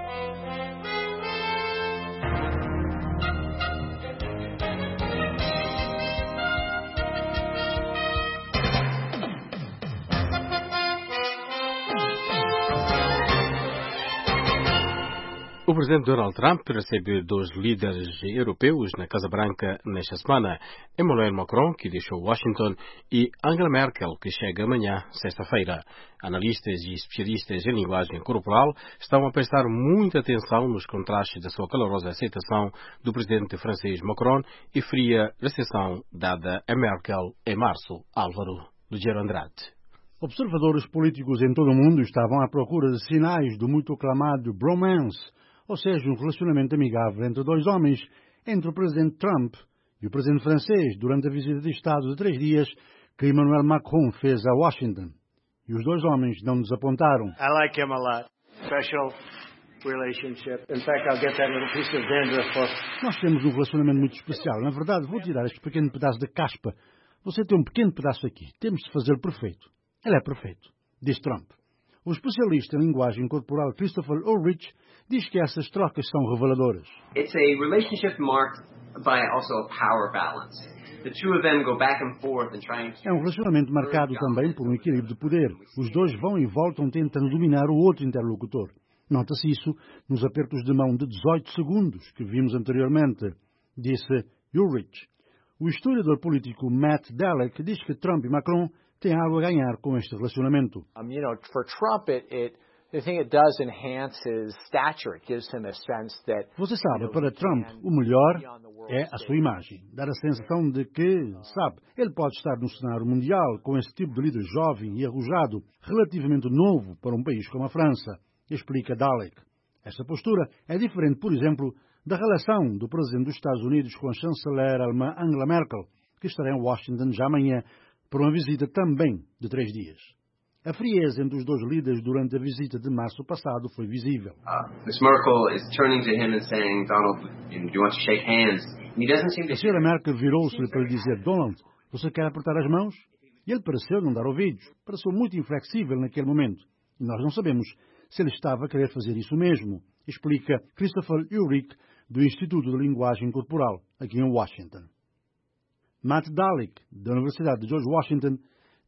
O presidente Donald Trump recebe 2 líderes europeus na Casa Branca nesta semana. Emmanuel Macron, que deixou Washington, e Angela Merkel, que chega amanhã, sexta-feira. Analistas e especialistas em linguagem corporal estão a prestar muita atenção nos contrastes da sua calorosa aceitação do presidente francês Macron e fria recepção dada a Merkel em março. Álvaro Lugero Andrade. Observadores políticos em todo o mundo estavam à procura de sinais do muito aclamado bromance, ou seja, um relacionamento amigável entre 2 homens, entre o presidente Trump e o presidente francês, durante a visita de Estado de 3 dias que Emmanuel Macron fez a Washington. E os 2 homens não desapontaram. I like him a lot. Special relationship. In fact, I'll get that little piece of dandruff off. Nós temos um relacionamento muito especial. Na verdade, vou tirar este pequeno pedaço de caspa. Você tem um pequeno pedaço aqui. Temos de fazê-lo perfeito. Ele é perfeito, diz Trump. O especialista em linguagem corporal Christopher Ulrich diz que essas trocas são reveladoras. It's a relationship marked by also a power balance. The two of them go back and forth and trying to... É um relacionamento marcado também por um equilíbrio de poder. Os 2 vão e voltam tentando dominar o outro interlocutor. Nota-se isso nos apertos de mão de 18 segundos que vimos anteriormente, disse Ulrich. O historiador político Matt Dallek diz que Trump e Macron têm algo a ganhar com este relacionamento. For Trump, the thing it does enhance his stature. It gives him a sense that... Você sabe, para Trump, o melhor é a sua imagem. Dar a sensação de que, ele pode estar no cenário mundial com esse tipo de líder jovem e arrojado, relativamente novo para um país como a França, explica Dalek. Esta postura é diferente, por exemplo, da relação do presidente dos Estados Unidos com a chanceler alemã Angela Merkel, que estará em Washington já amanhã por uma visita também de 3 dias. A frieza entre os 2 líderes durante a visita de março passado foi visível. Miss Merkel is turning to him and saying, Donald, do you want to shake hands? And he doesn't seem to... A senhora Merkel virou-se para lhe dizer, Donald, você quer apertar as mãos? E ele pareceu não dar ouvidos. Pareceu muito inflexível naquele momento. E nós não sabemos se ele estava a querer fazer isso mesmo, explica Christopher Ulrich, do Instituto de Linguagem Corporal, aqui em Washington. Matt Dallek, da Universidade de George Washington,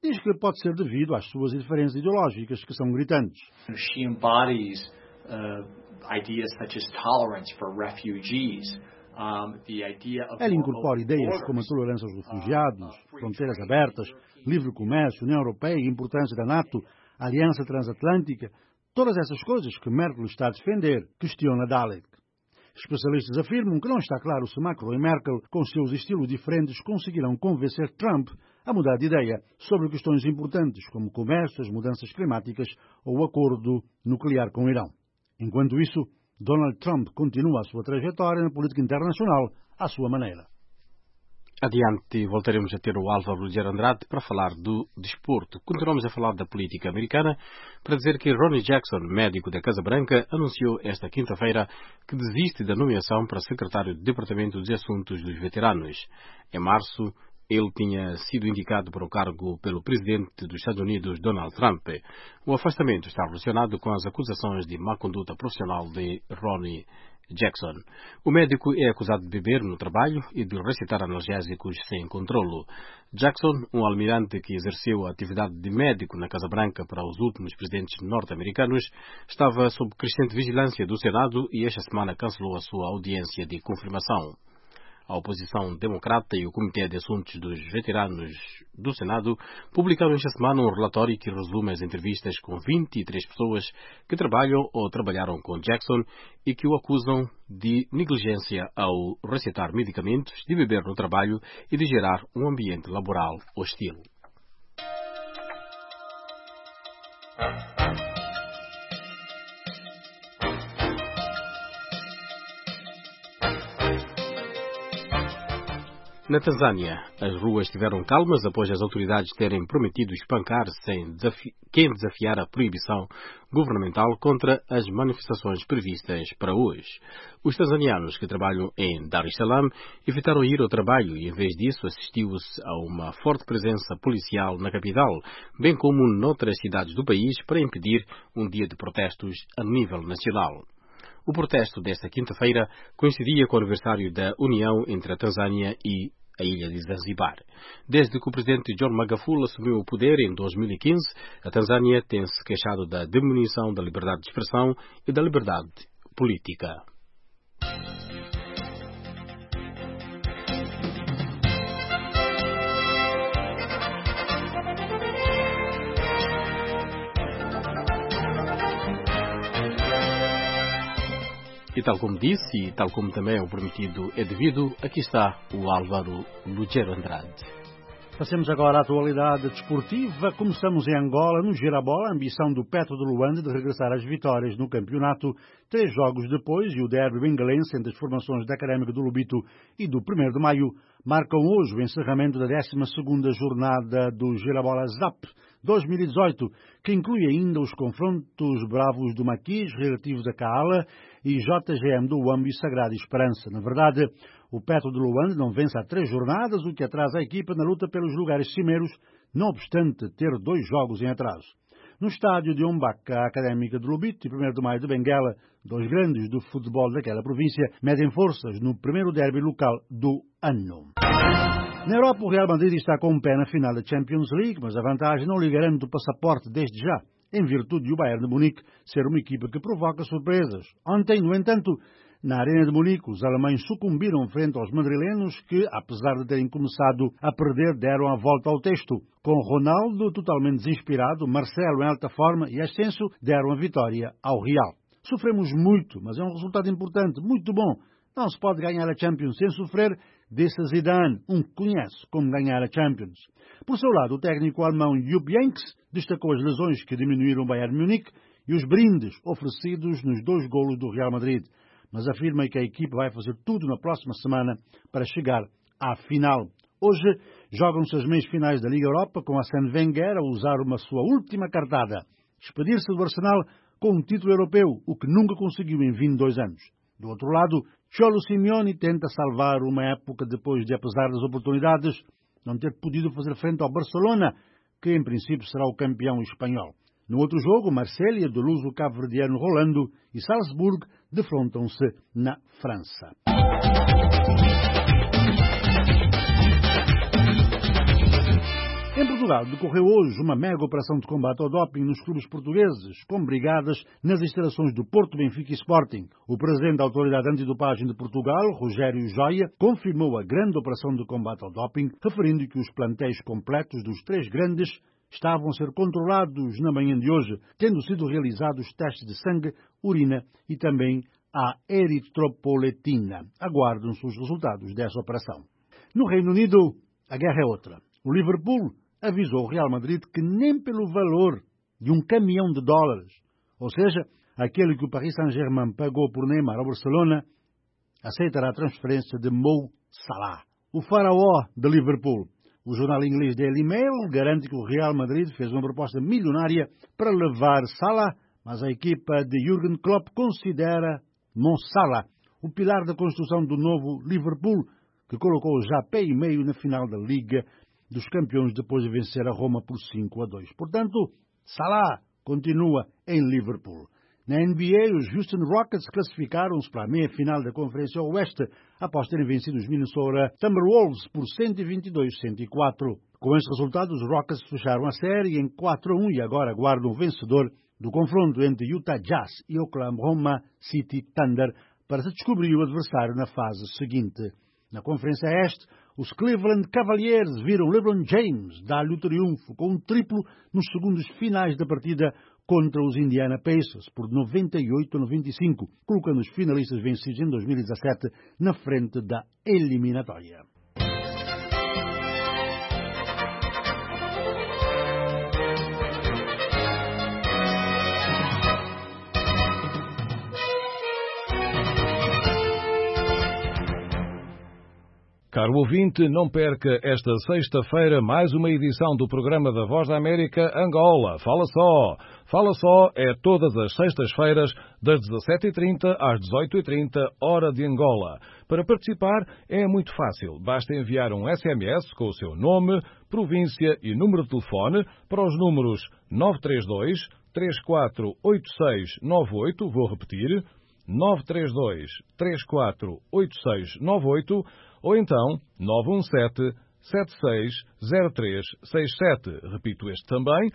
diz que pode ser devido às suas diferenças ideológicas, que são gritantes. She embodies ideas such as tolerance for refugees. Ela incorpora ideias como a tolerância aos refugiados, fronteiras abertas, livre comércio, União Europeia, importância da NATO, Aliança Transatlântica, todas essas coisas que Merkel está a defender, questiona Dalek. Especialistas afirmam que não está claro se Macron e Merkel, com seus estilos diferentes, conseguirão convencer Trump a mudar de ideia sobre questões importantes como o comércio, as mudanças climáticas ou o acordo nuclear com o Irão. Enquanto isso, Donald Trump continua a sua trajetória na política internacional à sua maneira. Adiante, voltaremos a ter o Álvaro Rogério Andrade para falar do desporto. Continuamos a falar da política americana para dizer que Ronnie Jackson, médico da Casa Branca, anunciou esta quinta-feira que desiste da nomeação para secretário do Departamento de Assuntos dos Veteranos. Em março, ele tinha sido indicado para o cargo pelo presidente dos Estados Unidos, Donald Trump. O afastamento está relacionado com as acusações de má conduta profissional de Ronnie Jackson. O médico é acusado de beber no trabalho e de recitar analgésicos sem controlo. Jackson, um almirante que exerceu a atividade de médico na Casa Branca para os últimos presidentes norte-americanos, estava sob crescente vigilância do Senado e esta semana cancelou a sua audiência de confirmação. A oposição democrata e o Comitê de Assuntos dos Veteranos do Senado publicaram esta semana um relatório que resume as entrevistas com 23 pessoas que trabalham ou trabalharam com Jackson e que o acusam de negligência ao receitar medicamentos, de beber no trabalho e de gerar um ambiente laboral hostil. Na Tanzânia, as ruas estiveram calmas após as autoridades terem prometido espancar quem desafiar a proibição governamental contra as manifestações previstas para hoje. Os tanzanianos que trabalham em Dar es Salaam evitaram ir ao trabalho e, em vez disso, assistiu-se a uma forte presença policial na capital, bem como noutras cidades do país, para impedir um dia de protestos a nível nacional. O protesto desta quinta-feira coincidia com o aniversário da união entre a Tanzânia e a ilha de Zanzibar. Desde que o presidente John Magufuli assumiu o poder em 2015, a Tanzânia tem-se queixado da diminuição da liberdade de expressão e da liberdade política. E tal como disse, e tal como também o prometido é devido, aqui está o Álvaro Rogério Andrade. Passemos agora à atualidade desportiva. Começamos em Angola, no Girabola, a ambição do Petro de Luanda de regressar às vitórias no campeonato. 3 jogos depois, e o derby bengalense entre as formações da Académica do Lobito e do 1º de Maio, marcam hoje o encerramento da 12ª jornada do Girabola ZAP 2018, que inclui ainda os confrontos bravos do Maquis, relativo da Kaala, e JGM do Uambo e Sagrada Esperança. Na verdade, o Petro de Luanda não vence há 3 jornadas, o que atrasa a equipa na luta pelos lugares cimeiros, não obstante ter 2 jogos em atraso. No estádio de Umbaca, a Académica de Lobito e 1º de Maio de Benguela, 2 grandes do futebol daquela província, medem forças no primeiro derby local do ano. Na Europa, o Real Madrid está com um pé na final da Champions League, mas a vantagem não lhe garante o passaporte desde já, em virtude de o Bayern de Munique ser uma equipa que provoca surpresas. Ontem, no entanto, na Arena de Munique, os alemães sucumbiram frente aos madrilenos que, apesar de terem começado a perder, deram a volta ao texto. Com Ronaldo totalmente desinspirado, Marcelo em alta forma e Ascenso deram a vitória ao Real. Sofremos muito, mas é um resultado importante, muito bom. Não se pode ganhar a Champions sem sofrer, disse Zidane, que conhece como ganhar a Champions. Por seu lado, o técnico alemão Jupp Heynckes destacou as lesões que diminuíram o Bayern de Munique e os brindes oferecidos nos 2 golos do Real Madrid, mas afirma que a equipa vai fazer tudo na próxima semana para chegar à final. Hoje jogam-se as meias finais da Liga Europa com Arsène Wenger a usar uma sua última cartada, despedir-se do Arsenal com um título europeu, o que nunca conseguiu em 22 anos. Do outro lado, Cholo Simeone tenta salvar uma época depois de, apesar das oportunidades, não ter podido fazer frente ao Barcelona, que em princípio será o campeão espanhol. No outro jogo, Marselha, do luso cabo-verdiano Rolando, e Salzburg defrontam-se na França. Em Portugal decorreu hoje uma mega operação de combate ao doping nos clubes portugueses, com brigadas nas instalações do Porto, Benfica e Sporting. O presidente da Autoridade Antidopagem de Portugal, Rogério Joia, confirmou a grande operação de combate ao doping, referindo que os plantéis completos dos 3 grandes estavam a ser controlados na manhã de hoje, tendo sido realizados testes de sangue, urina e também a eritropoletina. Aguardam-se os resultados dessa operação. No Reino Unido, a guerra é outra. O Liverpool avisou o Real Madrid que nem pelo valor de $1 caminhão, ou seja, aquele que o Paris Saint-Germain pagou por Neymar ao Barcelona, aceitará a transferência de Mo Salah, o faraó de Liverpool. O jornal inglês Daily Mail garante que o Real Madrid fez uma proposta milionária para levar Salah, mas a equipa de Jürgen Klopp considera Mo Salah o pilar da construção do novo Liverpool, que colocou já pé e meio na final da Liga dos Campeões depois de vencer a Roma por 5-2. Portanto, Salah continua em Liverpool. Na NBA, os Houston Rockets classificaram-se para a meia-final da Conferência Oeste após terem vencido os Minnesota Timberwolves por 122-104. Com este resultado, os Rockets fecharam a série em 4-1 e agora aguardam o vencedor do confronto entre Utah Jazz e Oklahoma City Thunder para se descobrir o adversário na fase seguinte. Na Conferência Este, os Cleveland Cavaliers viram LeBron James dar-lhe o triunfo com um triplo nos segundos finais da partida contra os Indiana Pacers por 98-95, colocando os finalistas vencidos em 2017 na frente da eliminatória. Caro ouvinte, não perca esta sexta-feira mais uma edição do programa da Voz da América Angola. Fala só! Fala só é todas as sextas-feiras, das 17h30 às 18h30, hora de Angola. Para participar é muito fácil. Basta enviar um SMS com o seu nome, província e número de telefone para os números 932 348698, vou repetir, 932 348698, ou então 917-760367. Repito este também,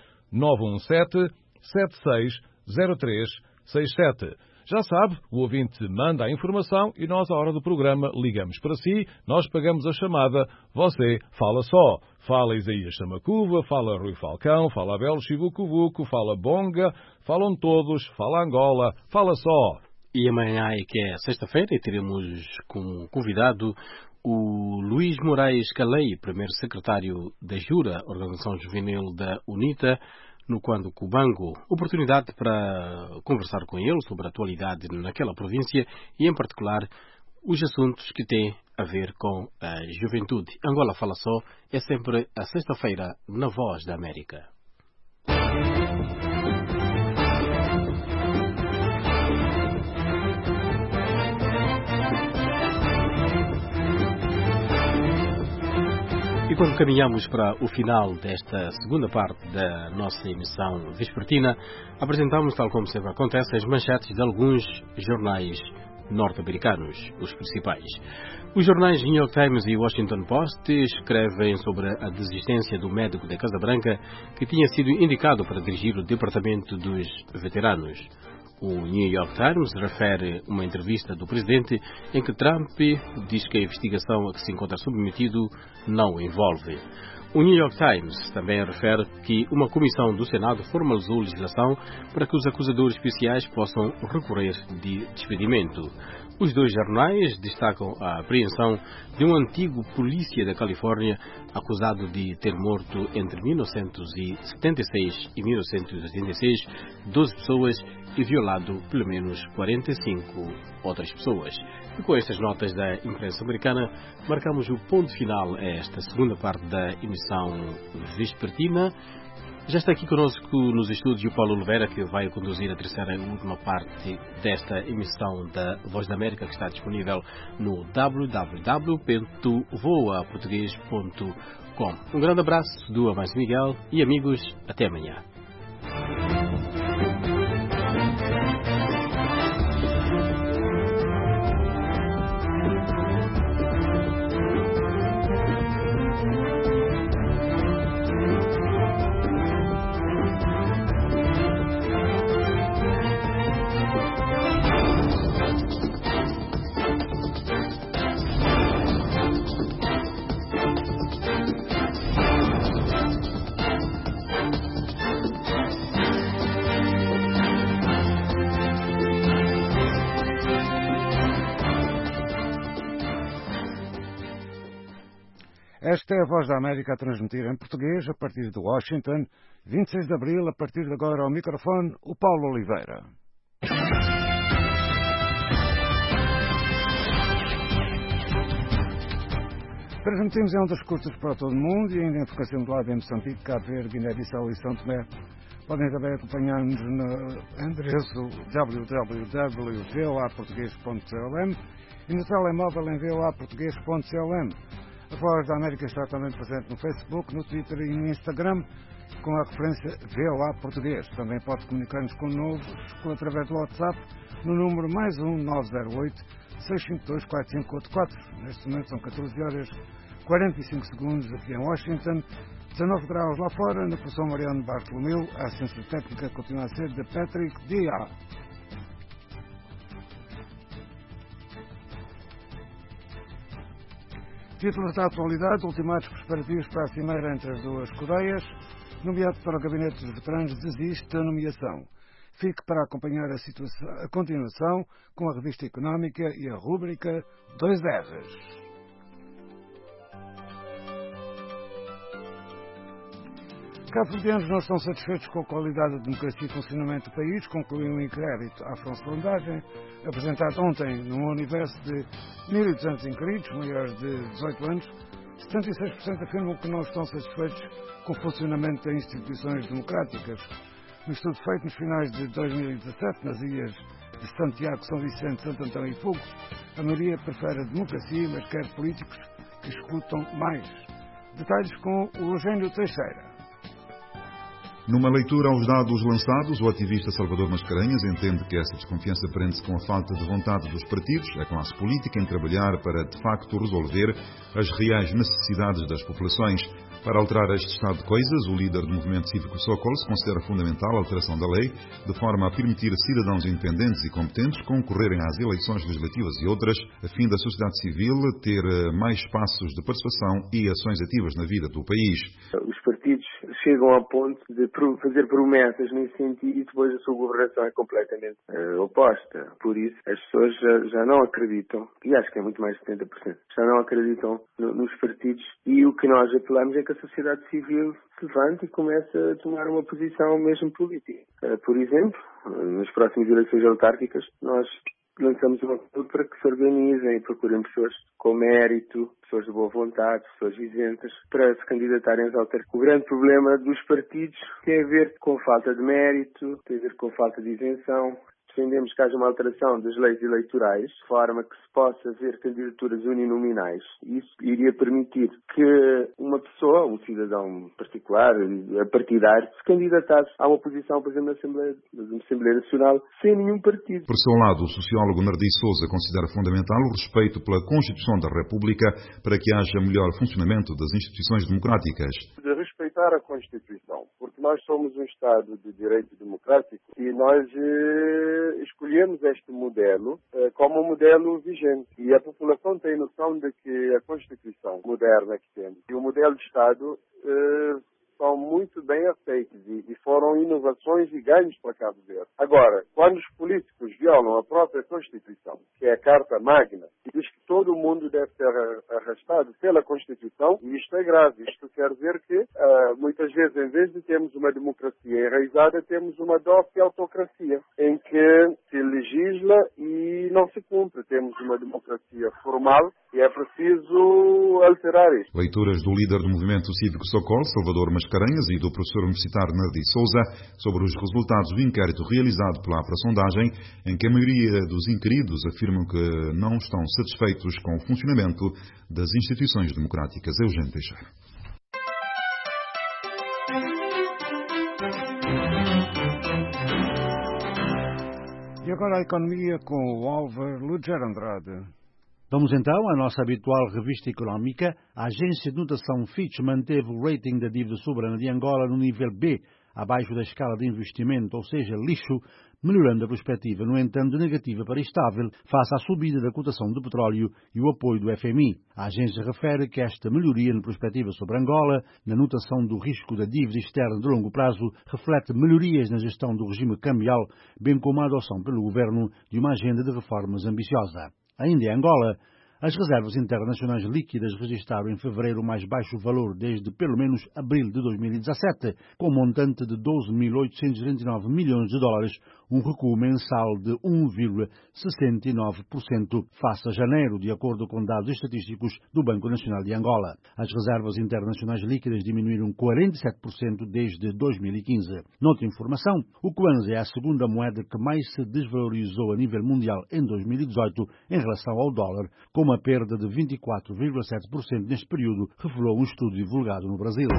917-760367. Já sabe, o ouvinte manda a informação e nós, à hora do programa, ligamos para si, nós pagamos a chamada, você fala só. Fala Isaías Samacuva, fala Rui Falcão, fala Abel Chivucuvuco, fala Bonga, falam todos, fala Angola, fala só. E amanhã, que é sexta-feira, teremos como convidado o Luís Moraes Calei, primeiro secretário da Jura, Organização Juvenil da UNITA, no Quando Cubango. Oportunidade para conversar com ele sobre a atualidade naquela província e, em particular, os assuntos que têm a ver com a juventude. Angola Fala Só é sempre a sexta-feira na Voz da América. E quando caminhamos para o final desta segunda parte da nossa emissão vespertina, apresentamos, tal como sempre acontece, as manchetes de alguns jornais norte-americanos, os principais. Os jornais New York Times e Washington Post escrevem sobre a desistência do médico da Casa Branca que tinha sido indicado para dirigir o Departamento dos Veteranos. O New York Times refere uma entrevista do presidente em que Trump diz que a investigação a que se encontra submetido não o envolve. O New York Times também refere que uma comissão do Senado formalizou legislação para que os acusadores especiais possam recorrer de despedimento. Os dois jornais destacam a apreensão de um antigo polícia da Califórnia acusado de ter morto entre 1976 e 1986 12 pessoas e violado pelo menos 45 outras pessoas. E com estas notas da imprensa americana, marcamos o ponto final a esta segunda parte da emissão vespertina. Já está aqui conosco nos estúdios o Paulo Oliveira, que vai conduzir a terceira e última parte desta emissão da Voz da América, que está disponível no www.voaportugues.com. Um grande abraço do Amancio Miguel e amigos, até amanhã. Esta é a Voz da América a transmitir em português a partir de Washington, 26 de abril, a partir de agora ao microfone, o Paulo Oliveira. Transmitimos em ondas curtas para todo o mundo e ainda em focação do lado em Moçambique, Cabo Verde, Guiné-Bissau e São Tomé. Podem também acompanhar-nos no endereço www.voaportugues.com e no telemóvel em voaportugues.com. A Voz da América está também presente no Facebook, no Twitter e no Instagram, com a referência VOA Português. Também pode comunicar-nos connosco através do WhatsApp, no número +1 908 652 4584. Neste momento são 14 horas 45 segundos aqui em Washington, 19 graus lá fora, na posição Mariano Bartolomeu. A assistência técnica continua a ser de Patrick Dia. Títulos da atualidade: ultimados preparativos para a cimeira entre as duas Coreias. Nomeado para o Gabinete dos Veteranos desiste da nomeação. Fique para acompanhar a continuação com a revista económica e a rúbrica 2Rs. Cabo-verdianos não estão satisfeitos com a qualidade da democracia e funcionamento do país, concluiu um inquérito à sondagem apresentado ontem num universo de 1.200 inquiridos, maiores de 18 anos. 76% afirmam que não estão satisfeitos com o funcionamento das instituições democráticas. No estudo feito nos finais de 2017, nas ilhas de Santiago, São Vicente, Santo Antão e Fogo, a maioria prefere a democracia, mas quer políticos que escutam mais. Detalhes com o Eugênio Teixeira. Numa leitura aos dados lançados, o ativista Salvador Mascarenhas entende que essa desconfiança prende-se com a falta de vontade dos partidos, a classe política, em trabalhar para, de facto, resolver as reais necessidades das populações. Para alterar este estado de coisas, o líder do movimento cívico Socols considera fundamental a alteração da lei, de forma a permitir cidadãos independentes e competentes concorrerem às eleições legislativas e outras, a fim da sociedade civil ter mais espaços de participação e ações ativas na vida do país. Os partidos chegam ao ponto de fazer promessas nesse sentido e depois a sua governação é completamente oposta. Por isso, as pessoas já não acreditam, e acho que é muito mais de 70%, já não acreditam nos partidos, e o que nós apelamos é que a sociedade civil se levante e comece a tomar uma posição mesmo política. Por exemplo, nas próximas eleições autárquicas, nós lançamos um apelo para que se organizem e procurem pessoas com mérito, pessoas de boa vontade, pessoas isentas, para se candidatarem às autárquicas. O grande problema dos partidos tem a ver com falta de mérito, tem a ver com falta de isenção. Defendemos que haja uma alteração das leis eleitorais, de forma que se possa ver candidaturas uninominais. Isso iria permitir que uma pessoa, um cidadão particular, partidário, se candidatasse a uma posição, por exemplo, na Assembleia Nacional, sem nenhum partido. Por seu lado, o sociólogo Nardi Souza considera fundamental o respeito pela Constituição da República para que haja melhor funcionamento das instituições democráticas. De respeitar a Constituição, porque nós somos um Estado de direito democrático e nós escolhemos este modelo como um modelo vigente. E a população tem noção de que a Constituição moderna que temos e o modelo de Estado são muito bem aceitos e foram inovações e ganhos para Cabo Verde. Agora, quando os políticos violam a própria Constituição, que é a Carta Magna, e diz que todo mundo deve ser arrastado pela Constituição, e isto é grave. Isto quer dizer que, muitas vezes, em vez de termos uma democracia enraizada, temos uma dócil autocracia, em que se legisla e não se cumpre. Temos uma democracia formal e é preciso alterar isto. Leituras do líder do movimento cívico Socol, Salvador Mascarenhas, e do professor universitário Nardi Souza sobre os resultados do inquérito realizado pela sondagem, em que a maioria dos inquiridos afirmam que não estão satisfeitos com o funcionamento das instituições democráticas. Eugênio Teixeira. E agora a economia com o Álvaro Luger Andrade. Vamos então à nossa habitual revista económica. A agência de notação Fitch manteve o rating da dívida soberana de Angola no nível B, abaixo da escala de investimento, ou seja, lixo, melhorando a perspectiva, no entanto, de negativa para estável, face à subida da cotação do petróleo e o apoio do FMI. A agência refere que esta melhoria na perspectiva sobre Angola, na notação do risco da dívida externa de longo prazo, reflete melhorias na gestão do regime cambial, bem como a adoção pelo governo de uma agenda de reformas ambiciosa. Ainda em Angola, As reservas internacionais líquidas registraram em fevereiro o mais baixo valor desde pelo menos abril de 2017, com um montante de 12.829 milhões de dólares, um recuo mensal de 1,69% face a janeiro, de acordo com dados estatísticos do Banco Nacional de Angola. As reservas internacionais líquidas diminuíram 47% desde 2015. Noutra informação, o kwanza é a segunda moeda que mais se desvalorizou a nível mundial em 2018 em relação ao dólar, com uma perda de 24,7% neste período, revelou um estudo divulgado no Brasil.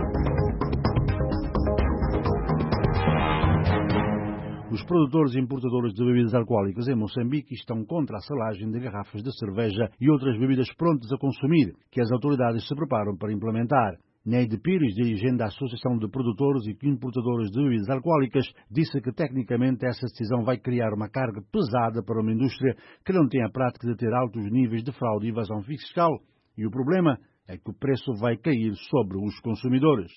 Os produtores e importadores de bebidas alcoólicas em Moçambique estão contra a selagem de garrafas de cerveja e outras bebidas prontas a consumir, que as autoridades se preparam para implementar. Neide Pires, dirigente da Associação de Produtores e Importadores de Bebidas Alcoólicas, disse que tecnicamente essa decisão vai criar uma carga pesada para uma indústria que não tem a prática de ter altos níveis de fraude e evasão fiscal. E o problema é que o preço vai cair sobre os consumidores.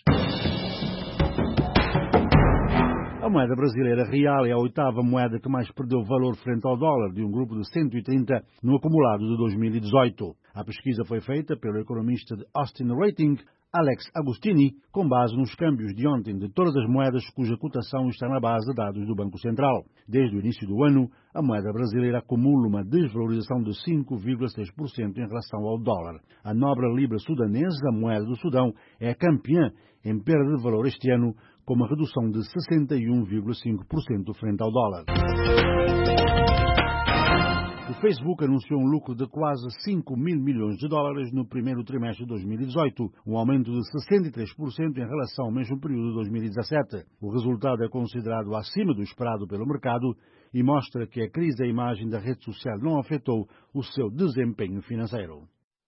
A moeda brasileira real é a oitava moeda que mais perdeu valor frente ao dólar, de um grupo de 130 no acumulado de 2018. A pesquisa foi feita pelo economista de Austin Rating, Alex Agostini, com base nos câmbios de ontem de todas as moedas cuja cotação está na base de dados do Banco Central. Desde o início do ano, a moeda brasileira acumula uma desvalorização de 5,6% em relação ao dólar. A nobre libra sudanesa, a moeda do Sudão, é a campeã em perda de valor este ano, com uma redução de 61,5% frente ao dólar. O Facebook anunciou um lucro de quase 5 mil milhões de dólares no primeiro trimestre de 2018, um aumento de 63% em relação ao mesmo período de 2017. O resultado é considerado acima do esperado pelo mercado e mostra que a crise da imagem da rede social não afetou o seu desempenho financeiro.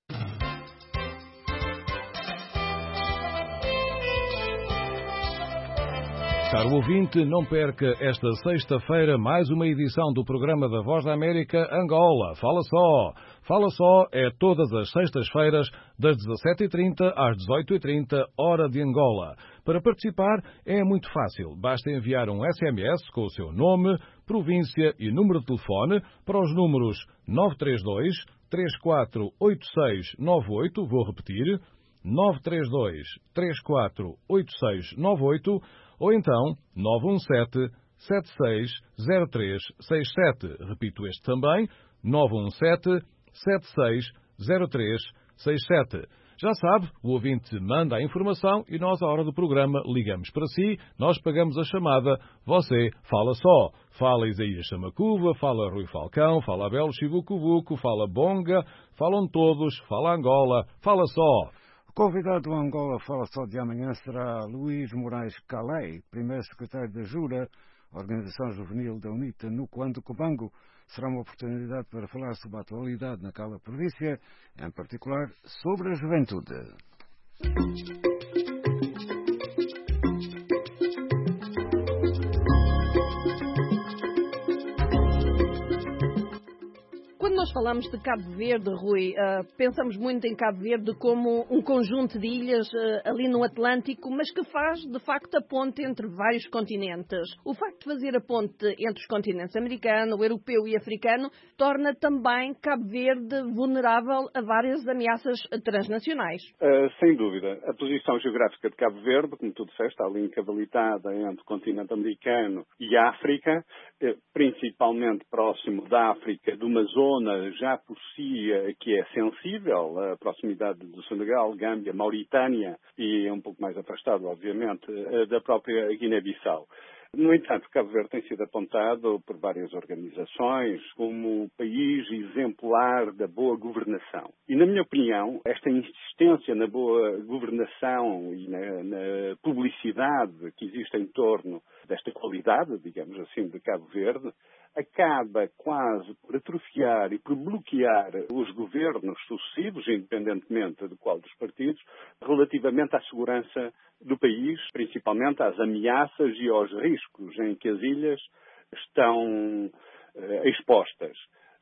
Caro ouvinte, não perca esta sexta-feira mais uma edição do programa da Voz da América Angola. Fala só! Fala só é todas as sextas-feiras, das 17h30 às 18h30, hora de Angola. Para participar é muito fácil. Basta enviar um SMS com o seu nome, província e número de telefone para os números 932 348698, vou repetir, 932 348698, ou então 917-760367. Repito este também, 917-760367. Já sabe, o ouvinte manda a informação e nós, à hora do programa, ligamos para si, nós pagamos a chamada, você fala só. Fala Isaías Chamacuva, fala Rui Falcão, fala Abel Chivucuvuco, fala Bonga, falam todos, fala Angola, fala só. O convidado do Angola Fala Só de amanhã será Luís Moraes Calei, primeiro secretário da Jura, Organização Juvenil da UNITA, no Cuando Cubango. Será uma oportunidade para falar sobre a atualidade naquela província, em particular sobre a juventude. Quando nós falamos de Cabo Verde, Rui, pensamos muito em Cabo Verde como um conjunto de ilhas ali no Atlântico, mas que faz, de facto, a ponte entre vários continentes. O facto de fazer a ponte entre os continentes americano, europeu e africano torna também Cabo Verde vulnerável a várias ameaças transnacionais. Sem dúvida. A posição geográfica de Cabo Verde, como tu disseste, está ali encavalitada entre o continente americano e a África, principalmente próximo da África, de uma zona já por si que é sensível, a proximidade do Senegal, Gâmbia, Mauritânia e um pouco mais afastado, obviamente, da própria Guiné-Bissau. No entanto, Cabo Verde tem sido apontado por várias organizações como o país exemplar da boa governação. E, na minha opinião, esta insistência na boa governação e na publicidade que existe em torno desta qualidade, digamos assim, de Cabo Verde, acaba quase por atrofiar e por bloquear os governos sucessivos, independentemente de qual dos partidos, relativamente à segurança do país, principalmente às ameaças e aos riscos em que as ilhas estão expostas.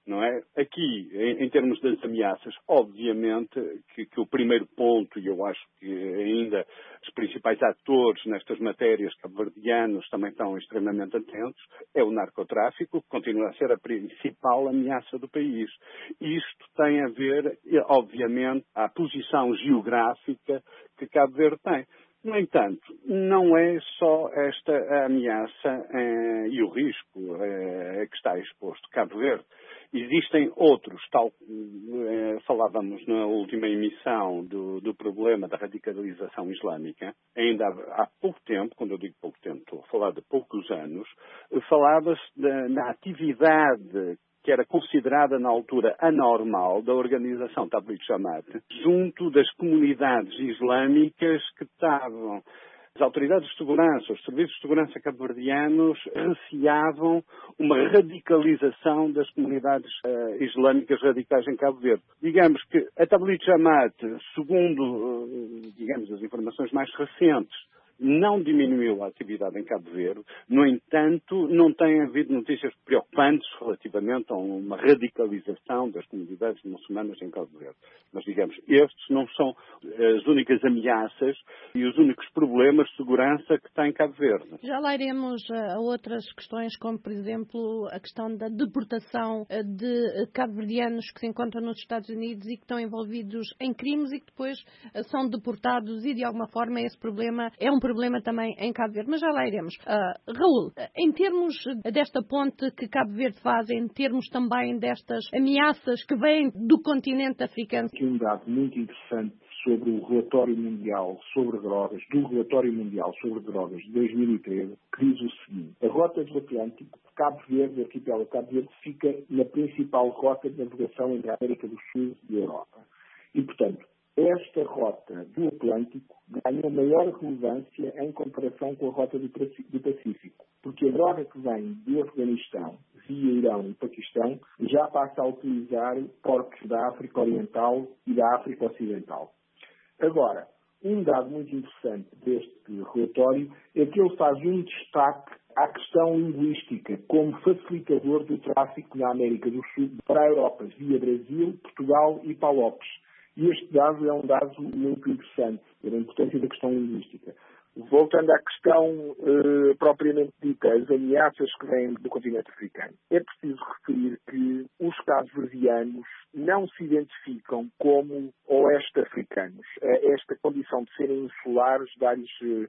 não é? Aqui, em termos das ameaças, obviamente que o primeiro ponto, e eu acho que ainda os principais atores nestas matérias cabo-verdianos também estão extremamente atentos, é o narcotráfico, que continua a ser a principal ameaça do país. Isto tem a ver, obviamente, à posição geográfica que Cabo Verde tem. No entanto, não é só esta ameaça e o risco que está exposto Cabo Verde. Existem outros, tal como falávamos na última emissão do problema da radicalização islâmica. Ainda há pouco tempo, quando eu digo pouco tempo, estou a falar de poucos anos, falava-se na atividade que era considerada na altura anormal da organização Tabligh Jamaat, junto das comunidades islâmicas que estavam. As autoridades de segurança, os serviços de segurança cabo-verdianos receavam uma radicalização das comunidades islâmicas radicais em Cabo Verde. Digamos que a Tabligh Jamaat, segundo, digamos, as informações mais recentes, não diminuiu a atividade em Cabo Verde. No entanto, não tem havido notícias preocupantes relativamente a uma radicalização das comunidades muçulmanas em Cabo Verde. Mas, digamos, estes não são as únicas ameaças e os únicos problemas de segurança que tem Cabo Verde. Já lá iremos a outras questões, como, por exemplo, a questão da deportação de cabo-verdianos que se encontram nos Estados Unidos e que estão envolvidos em crimes e que depois são deportados e, de alguma forma, esse problema é um problema também em Cabo Verde, mas já lá iremos. Raul, em termos desta ponte que Cabo Verde faz, em termos também destas ameaças que vêm do continente africano. Aqui um dado muito interessante sobre o relatório mundial sobre drogas, do relatório mundial sobre drogas de 2013, que diz o seguinte: a rota do Atlântico, Cabo Verde, o arquipélago Cabo Verde, fica na principal rota de navegação entre a América do Sul e a Europa. E, portanto, esta rota do Atlântico ganha maior relevância em comparação com a rota do Pacífico, porque a droga que vem do Afeganistão, via Irão e Paquistão, já passa a utilizar portos da África Oriental e da África Ocidental. Agora, um dado muito interessante deste relatório é que ele faz um destaque à questão linguística como facilitador do tráfico na América do Sul para a Europa, via Brasil, Portugal e Palopes. E este dado é um dado muito interessante, pela importância da questão linguística. Voltando à questão propriamente dita, as ameaças que vêm do continente africano, é preciso referir que os cabo-verdianos não se identificam como oeste-africanos. Esta condição de serem insulares dá-lhes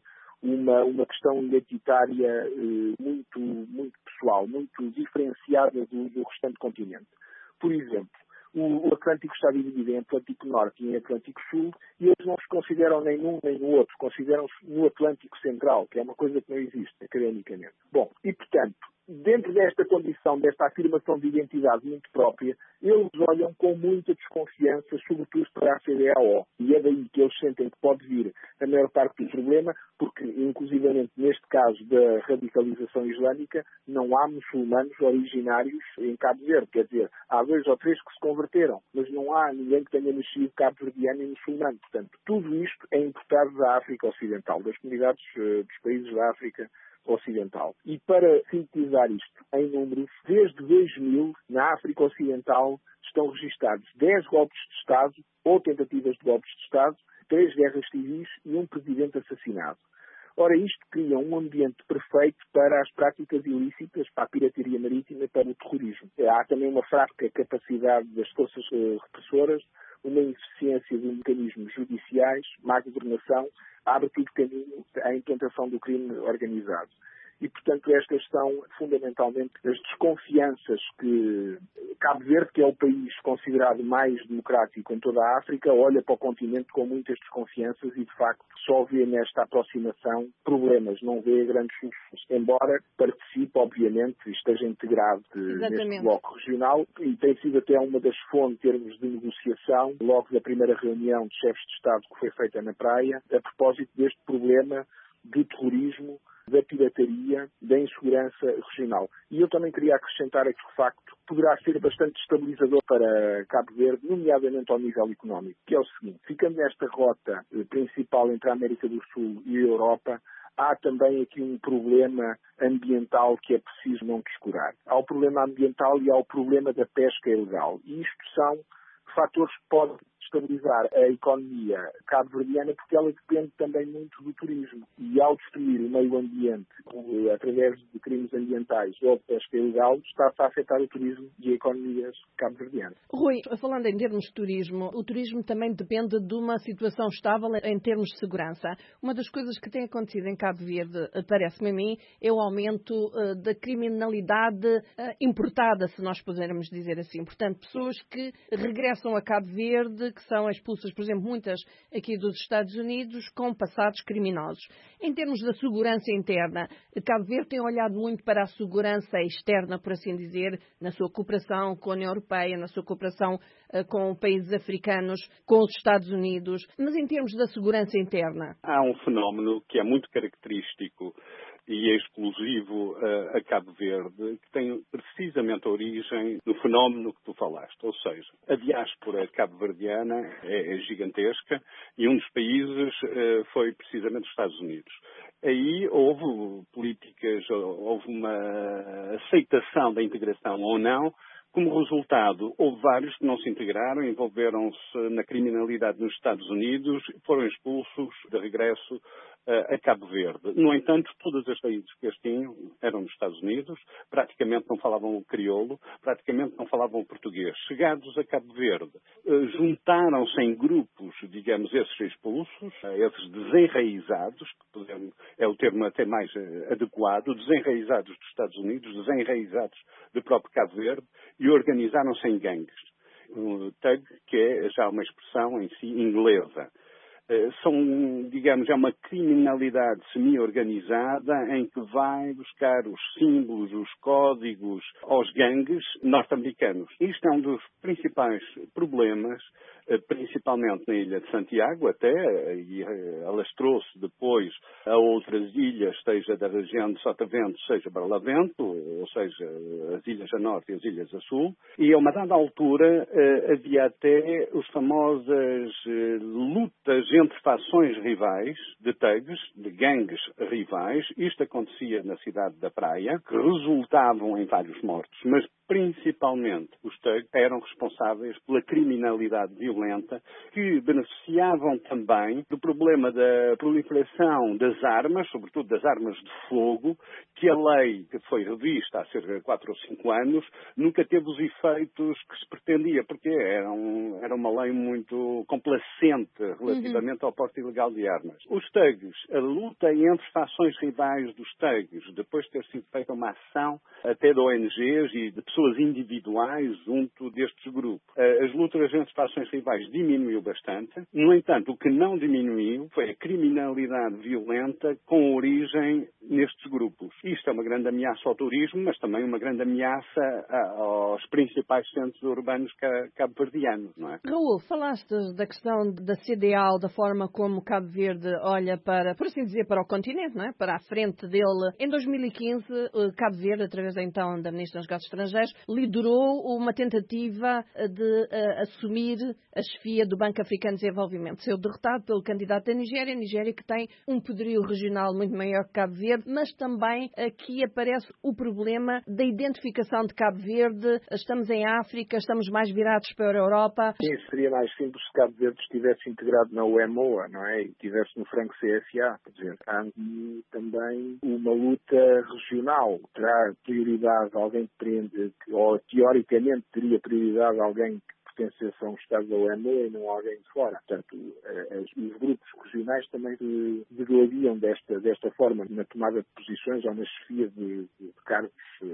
uma questão identitária muito pessoal, muito diferenciada do restante continente. Por exemplo, o Atlântico está dividido em Atlântico Norte e em Atlântico Sul, e eles não se consideram nem num nem no outro, consideram-se no Atlântico Central, que é uma coisa que não existe academicamente. Bom, e portanto, dentro desta condição, desta afirmação de identidade muito própria, eles olham com muita desconfiança, sobretudo para a CDAO. E é daí que eles sentem que pode vir a maior parte do problema, porque, inclusivamente neste caso da radicalização islâmica, não há muçulmanos originários em Cabo Verde. Quer dizer, há 2 ou 3 que se converteram, mas não há ninguém que tenha nascido cabo-verdiano e muçulmano. Portanto, tudo isto é importado da África Ocidental, das comunidades dos países da África Ocidental. E para sintetizar isto em números, desde 2000, na África Ocidental, estão registados 10 golpes de Estado ou tentativas de golpes de Estado, 3 guerras civis e um presidente assassinado. Ora, isto cria um ambiente perfeito para as práticas ilícitas, para a pirataria marítima e para o terrorismo. Há também uma fraca capacidade das forças repressoras, uma insuficiência de mecanismos judiciais, má governação, abre tudo caminho à implantação do crime organizado. E, portanto, estas são fundamentalmente as desconfianças que Cabo Verde, que é o país considerado mais democrático em toda a África, olha para o continente com muitas desconfianças e, de facto, só vê nesta aproximação problemas, não vê grandes soluções. Embora participe, obviamente, e esteja integrado neste bloco regional, e tem sido até uma das fontes em termos de negociação, logo da primeira reunião de chefes de Estado que foi feita na Praia, a propósito deste problema do terrorismo, da pirataria, da insegurança regional. E eu também queria acrescentar aqui que, de facto, poderá ser bastante estabilizador para Cabo Verde, nomeadamente ao nível económico, que é o seguinte: ficando nesta rota principal entre a América do Sul e a Europa, há também aqui um problema ambiental que é preciso não descurar. Há o problema ambiental e há o problema da pesca ilegal. E isto são fatores que podem estabilizar a economia cabo-verdiana, porque ela depende também muito do turismo. E ao destruir o meio ambiente através de crimes ambientais ou de pesca ilegal, está-se a afetar o turismo e a economia cabo-verdiana. Rui, falando em termos de turismo, o turismo também depende de uma situação estável em termos de segurança. Uma das coisas que tem acontecido em Cabo Verde, parece-me a mim, é o aumento da criminalidade importada, se nós pudermos dizer assim. Portanto, pessoas que regressam a Cabo Verde, que são expulsas, por exemplo, muitas aqui dos Estados Unidos, com passados criminosos. Em termos da segurança interna, Cabo Verde tem olhado muito para a segurança externa, por assim dizer, na sua cooperação com a União Europeia, na sua cooperação com países africanos, com os Estados Unidos. Mas em termos da segurança interna? Há um fenómeno que é muito característico e é exclusivo a Cabo Verde, que tem precisamente a origem no fenómeno que tu falaste. Ou seja, a diáspora cabo-verdiana é gigantesca e um dos países foi precisamente os Estados Unidos. Aí houve políticas, houve uma aceitação da integração ou não. Como resultado, houve vários que não se integraram, envolveram-se na criminalidade nos Estados Unidos, foram expulsos de regresso a Cabo Verde. No entanto, todas as raízes que eles tinham eram nos Estados Unidos, praticamente não falavam o crioulo, praticamente não falavam o português. Chegados a Cabo Verde, juntaram-se em grupos, digamos, esses expulsos, esses desenraizados, que é o termo até mais adequado, desenraizados dos Estados Unidos, desenraizados do próprio Cabo Verde, e organizaram-se em gangues. O thug, que é já uma expressão em si inglesa. São, digamos, é uma criminalidade semi-organizada em que vai buscar os símbolos, os códigos aos gangues norte-americanos. Isto é um dos principais problemas, principalmente na ilha de Santiago até, e alastrou-se depois a outras ilhas, seja da região de Sotavento, seja Barlavento, ou seja, as ilhas a norte e as ilhas a sul. E a uma dada altura havia até as famosas lutas entre fações rivais de thugs, de gangues rivais. Isto acontecia na cidade da Praia, que resultavam em vários mortos, mas principalmente os thugs eram responsáveis pela criminalidade violenta, que beneficiavam também do problema da proliferação das armas, sobretudo das armas de fogo, que a lei que foi revista há cerca de 4 ou 5 anos nunca teve os efeitos que se pretendia, porque era uma lei muito complacente relativamente ao porte ilegal de armas. Os thugs, a luta entre fações rivais dos thugs, depois de ter sido feita uma ação até de ONGs e de pessoas individuais junto destes grupos. As lutas entre fações rivais diminuiu bastante. No entanto, o que não diminuiu foi a criminalidade violenta com origem nestes grupos. Isto é uma grande ameaça ao turismo, mas também uma grande ameaça aos principais centros urbanos cabo-verdianos, não é? Raul, falaste da questão da CDAO, da forma como Cabo Verde olha para, por assim dizer, para o continente, não é? Para a frente dele. Em 2015, Cabo Verde, através então da Ministra dos Negócios Estrangeiros, liderou uma tentativa de assumir a chefia do Banco Africano de Desenvolvimento. Saiu derrotado pelo candidato da Nigéria, Nigéria que tem um poderio regional muito maior que Cabo Verde, mas também aqui aparece o problema da identificação de Cabo Verde. Estamos em África, estamos mais virados para a Europa. Sim, seria mais simples se Cabo Verde estivesse integrado na UEMOA, não é? E estivesse no Franco CFA. Quer dizer, há aqui também uma luta regional. Terá prioridade alguém ou teoricamente teria prioridade alguém que pertencesse a um Estado da UEMOA e não alguém de fora. Portanto, os grupos regionais também degladiam desta forma na tomada de posições ou na chefia de cargos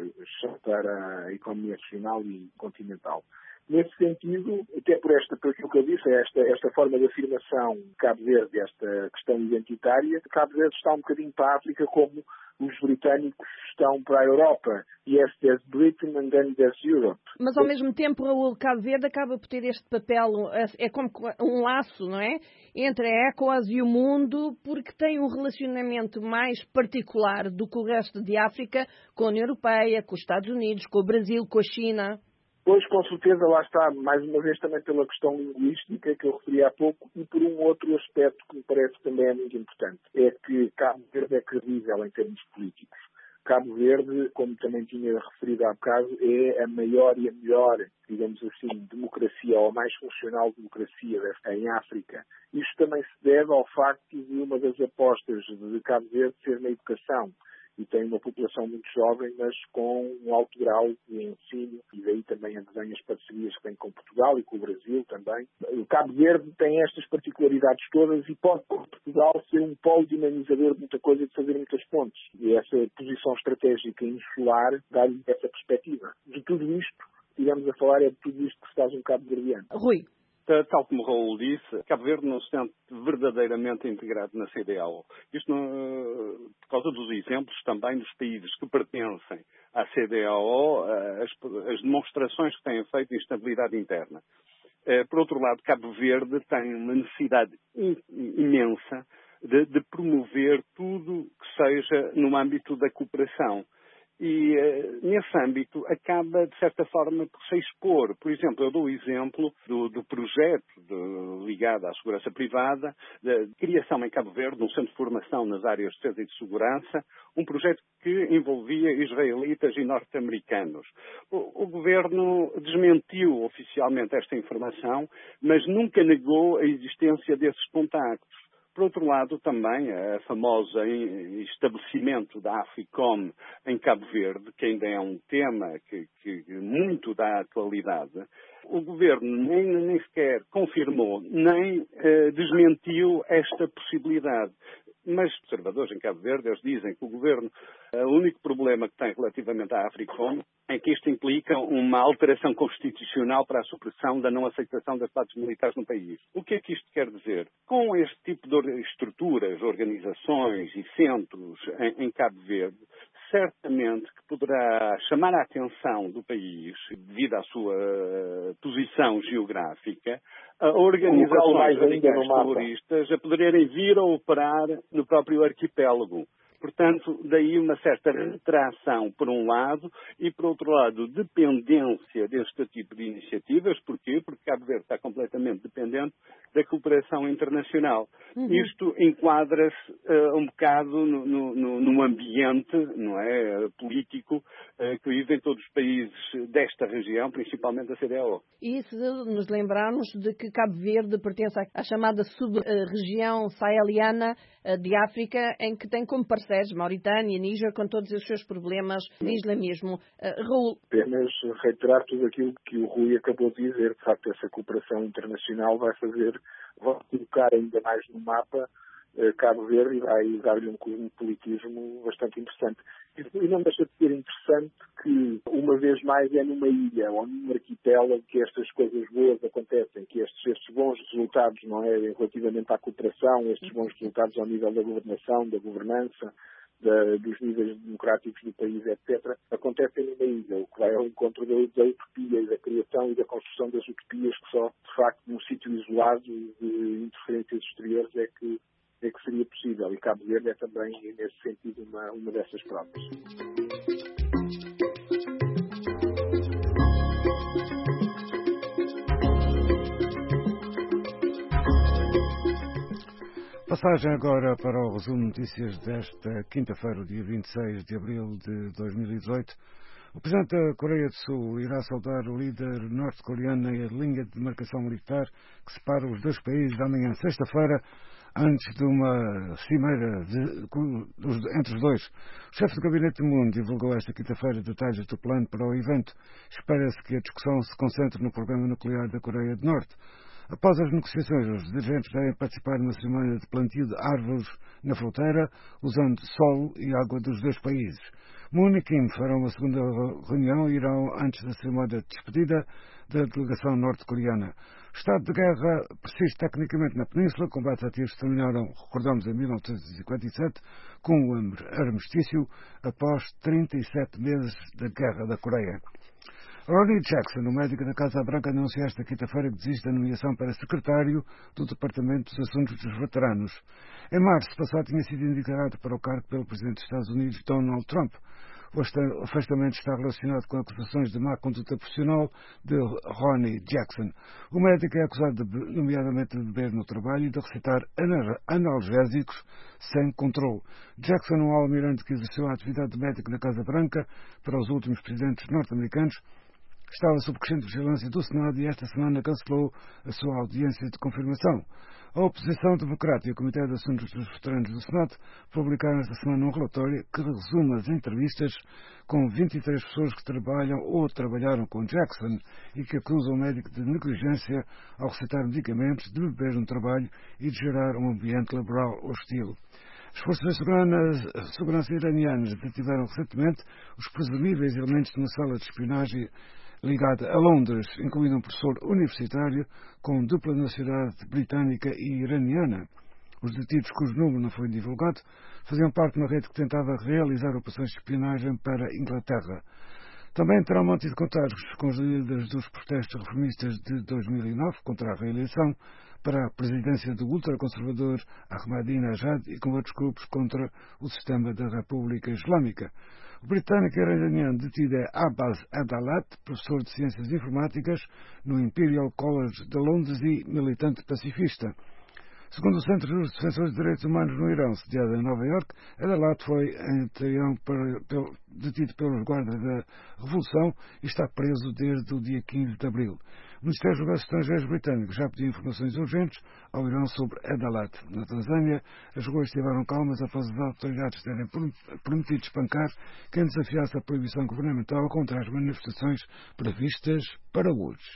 para a economia regional e continental. Nesse sentido, até por aquilo que eu disse, esta forma de afirmação de Cabo Verde, esta questão identitária, Cabo Verde está um bocadinho para a África como os britânicos estão para a Europa. Yes, there's Britain and then there's Europe. Mas ao mesmo tempo o Cabo Verde acaba por ter este papel, é como um laço, não é? Entre a ECOWAS e o mundo, porque tem um relacionamento mais particular do que o resto de África com a União Europeia, com os Estados Unidos, com o Brasil, com a China. Depois, com certeza, lá está, mais uma vez também pela questão linguística que eu referi há pouco e por um outro aspecto que me parece também é muito importante. É que Cabo Verde é credível em termos políticos. Cabo Verde, como também tinha referido há bocado, é a maior e a melhor, digamos assim, democracia ou a mais funcional democracia em África. Isto também se deve ao facto de uma das apostas de Cabo Verde ser na educação. E tem uma população muito jovem, mas com um alto grau de ensino, e daí também as parcerias que tem com Portugal e com o Brasil também. O Cabo Verde tem estas particularidades todas e pode, com Portugal, ser um polo dinamizador de muita coisa e de fazer muitas pontes. E essa posição estratégica insular dá-lhe essa perspectiva. De tudo isto, estivemos a falar, é de tudo isto que se faz um cabo-verdiano. Rui. Tal como Raul disse, Cabo Verde não se sente verdadeiramente integrado na CEDEAO. Isto por causa dos exemplos também dos países que pertencem à CEDEAO, as demonstrações que têm feito de instabilidade interna. Por outro lado, Cabo Verde tem uma necessidade imensa de promover tudo que seja no âmbito da cooperação. E, nesse âmbito, acaba, de certa forma, por se expor. Por exemplo, eu dou o exemplo do projeto ligado à segurança privada, de criação em Cabo Verde de um centro de formação nas áreas de defesa e de segurança, um projeto que envolvia israelitas e norte-americanos. O governo desmentiu oficialmente esta informação, mas nunca negou a existência desses contactos. Por outro lado, também a famosa estabelecimento da AFRICOM em Cabo Verde, que ainda é um tema que muito dá atualidade, o governo nem sequer confirmou, nem desmentiu esta possibilidade. Mas observadores em Cabo Verde, eles dizem que o governo, o único problema que tem relativamente à AFRICOM é que isto implica uma alteração constitucional para a supressão da não aceitação das bases militares no país. O que é que isto quer dizer? Com este tipo de estruturas, organizações e centros em Cabo Verde, certamente que poderá chamar a atenção do país, devido à sua posição geográfica, a organizações radicais terroristas a poderem vir a operar no próprio arquipélago. Portanto, daí uma certa retração, por um lado, e, por outro lado, dependência deste tipo de iniciativas. Porquê? Porque Cabo Verde está completamente dependente da cooperação internacional. Isto enquadra-se um bocado num ambiente, não é, político que vivem todos os países desta região, principalmente da CEDEAO. E se nos lembrarmos de que Cabo Verde pertence à chamada sub-região saheliana de África, em que tem como parceiros Mauritânia e Níger, com todos os seus problemas de islamismo. Raul. Apenas reiterar tudo aquilo que o Rui acabou de dizer. De facto, essa cooperação internacional vai colocar ainda mais no mapa Cabo Verde e vai dar-lhe um cosmopolitismo bastante interessante. E não deixa de ser interessante que, uma vez mais, é numa ilha ou num arquipélago que estas coisas boas acontecem, que estes bons resultados, não é, relativamente à cooperação, estes bons resultados ao nível da governação, da governança, dos níveis democráticos do país, etc., acontecem numa ilha, o que vai ao encontro da utopia e da criação e da construção das utopias que só, de facto, num sítio isolado de interferências exteriores é que seria possível. E Cabo Verde é também, nesse sentido, uma dessas provas. Passagem agora para o resumo de notícias desta quinta-feira, dia 26 de abril de 2018. O Presidente da Coreia do Sul irá saudar o líder norte-coreano na linha de demarcação militar que separa os dois países amanhã, sexta-feira, antes de uma cimeira entre os dois. O chefe do Gabinete Moon divulgou esta quinta-feira detalhes do plano para o evento. Espera-se que a discussão se concentre no programa nuclear da Coreia do Norte. Após as negociações, os dirigentes devem participar numa cerimónia de plantio de árvores na fronteira, usando solo e água dos dois países. Moon e Kim farão uma segunda reunião e irão antes da cerimónia de despedida da delegação norte-coreana. O estado de guerra persiste tecnicamente na península. Combates ativos terminaram, recordamos, em 1957, com o armistício após 37 meses da Guerra da Coreia. Ronnie Jackson, o médico da Casa Branca, anunciou esta quinta-feira que desiste da nomeação para secretário do Departamento dos Assuntos dos Veteranos. Em março passado tinha sido indicado para o cargo pelo Presidente dos Estados Unidos, Donald Trump. O afastamento está relacionado com acusações de má conduta profissional de Ronnie Jackson. O médico é acusado, nomeadamente, de beber no trabalho e de recitar analgésicos sem controle. Jackson, um almirante que exerceu a atividade de médico na Casa Branca para os últimos presidentes norte-americanos, estava sob crescente vigilância do Senado e esta semana cancelou a sua audiência de confirmação. A oposição democrata e o Comitê de Assuntos dos Veteranos do Senado publicaram esta semana um relatório que resume as entrevistas com 23 pessoas que trabalham ou trabalharam com Jackson e que acusam o médico de negligência ao receitar medicamentos, de beber no trabalho e de gerar um ambiente laboral hostil. As forças de segurança iranianas detiveram recentemente os presumíveis elementos de uma sala de espionagem ligada a Londres, incluindo um professor universitário com dupla nacionalidade britânica e iraniana. Os detidos, cujo número não foi divulgado, faziam parte de uma rede que tentava realizar operações de espionagem para a Inglaterra. Também terão mantido contatos com os líderes dos protestos reformistas de 2009 contra a reeleição para a presidência do ultraconservador Ahmadinejad e com outros grupos contra o sistema da República Islâmica. O britânico iraniano detido é Abbas Adalat, professor de Ciências Informáticas no Imperial College de Londres e militante pacifista. Segundo o Centro dos Defensores de Direitos Humanos no Irão, sediado em Nova Iorque, Adalat foi detido pelos guardas da Revolução e está preso desde o dia 15 de abril. O Ministério dos Negócios Estrangeiros britânico já pediu informações urgentes ao Irão sobre Adalat. Na Tanzânia, as ruas estiveram calmas após as autoridades terem prometido espancar quem desafiasse a proibição governamental contra as manifestações previstas para hoje.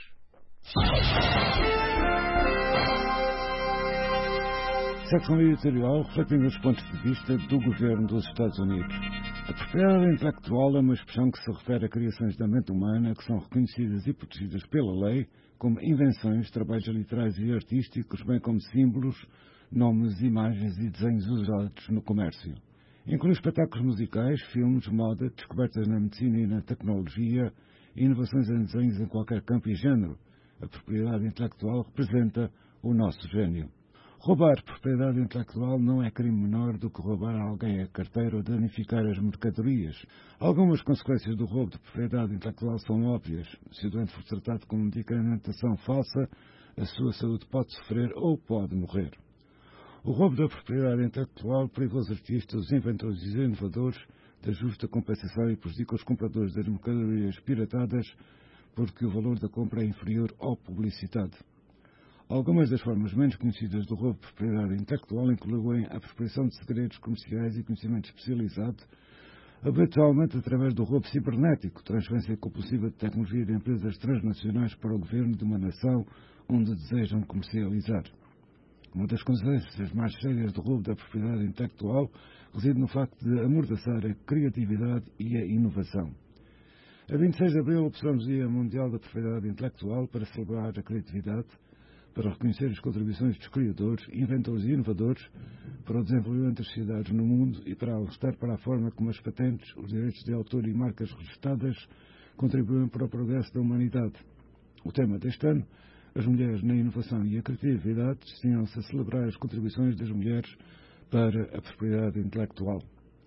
Secção editorial refletindo os pontos de vista do governo dos Estados Unidos. A propriedade intelectual é uma expressão que se refere a criações da mente humana que são reconhecidas e protegidas pela lei como invenções, trabalhos literários e artísticos, bem como símbolos, nomes, imagens e desenhos usados no comércio. Inclui espetáculos musicais, filmes, moda, descobertas na medicina e na tecnologia e inovações em desenhos em qualquer campo e género. A propriedade intelectual representa o nosso gênio. Roubar propriedade intelectual não é crime menor do que roubar a alguém a carteira ou danificar as mercadorias. Algumas consequências do roubo de propriedade intelectual são óbvias. Se o doente for tratado com medicamentação falsa, a sua saúde pode sofrer ou pode morrer. O roubo da propriedade intelectual priva os artistas, os inventores e os inovadores da justa compensação e prejudica os compradores das mercadorias piratadas porque o valor da compra é inferior ao publicitado. Algumas das formas menos conhecidas do roubo de propriedade intelectual incluem a apropriação de segredos comerciais e conhecimento especializado, habitualmente através do roubo cibernético, transferência compulsiva de tecnologia de empresas transnacionais para o governo de uma nação onde desejam comercializar. Uma das consequências mais sérias do roubo da propriedade intelectual reside no facto de amordaçar a criatividade e a inovação. A 26 de abril, observamos o Dia Mundial da Propriedade Intelectual para celebrar a criatividade, para reconhecer as contribuições dos criadores, inventores e inovadores para o desenvolvimento das sociedades no mundo e para alertar para a forma como as patentes, os direitos de autor e marcas registradas contribuem para o progresso da humanidade. O tema deste ano, as mulheres na inovação e a criatividade, destinam-se a celebrar as contribuições das mulheres para a propriedade intelectual.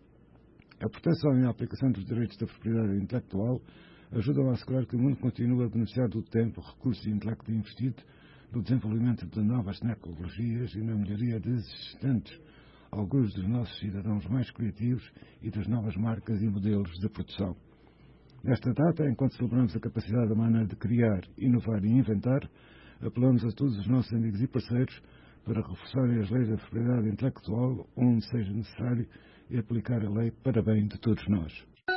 A proteção e a aplicação dos direitos da propriedade intelectual ajudam a assegurar que o mundo continue a beneficiar do tempo, recursos e intelecto investido no desenvolvimento de novas tecnologias e na melhoria de existentes, alguns dos nossos cidadãos mais criativos e das novas marcas e modelos de produção. Nesta data, enquanto celebramos a capacidade humana de criar, inovar e inventar, apelamos a todos os nossos amigos e parceiros para reforçarem as leis da propriedade intelectual onde seja necessário e aplicar a lei para bem de todos nós.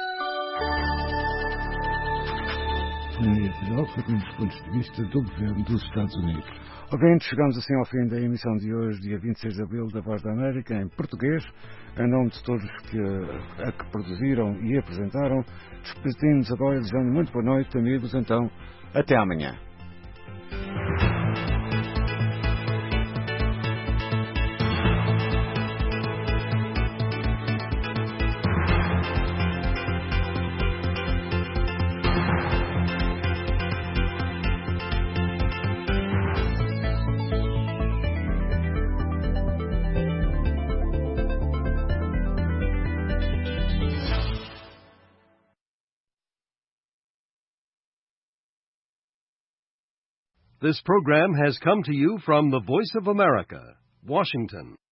Foi os pontos de vista do governo dos Estados Unidos. Ouvintes, chegamos assim ao fim da emissão de hoje, dia 26 de abril, da Voz da América, em português. Em nome de todos que produziram e apresentaram, despedimos agora desejando muito boa noite, amigos. Então, até amanhã. This program has come to you from the Voice of America, Washington.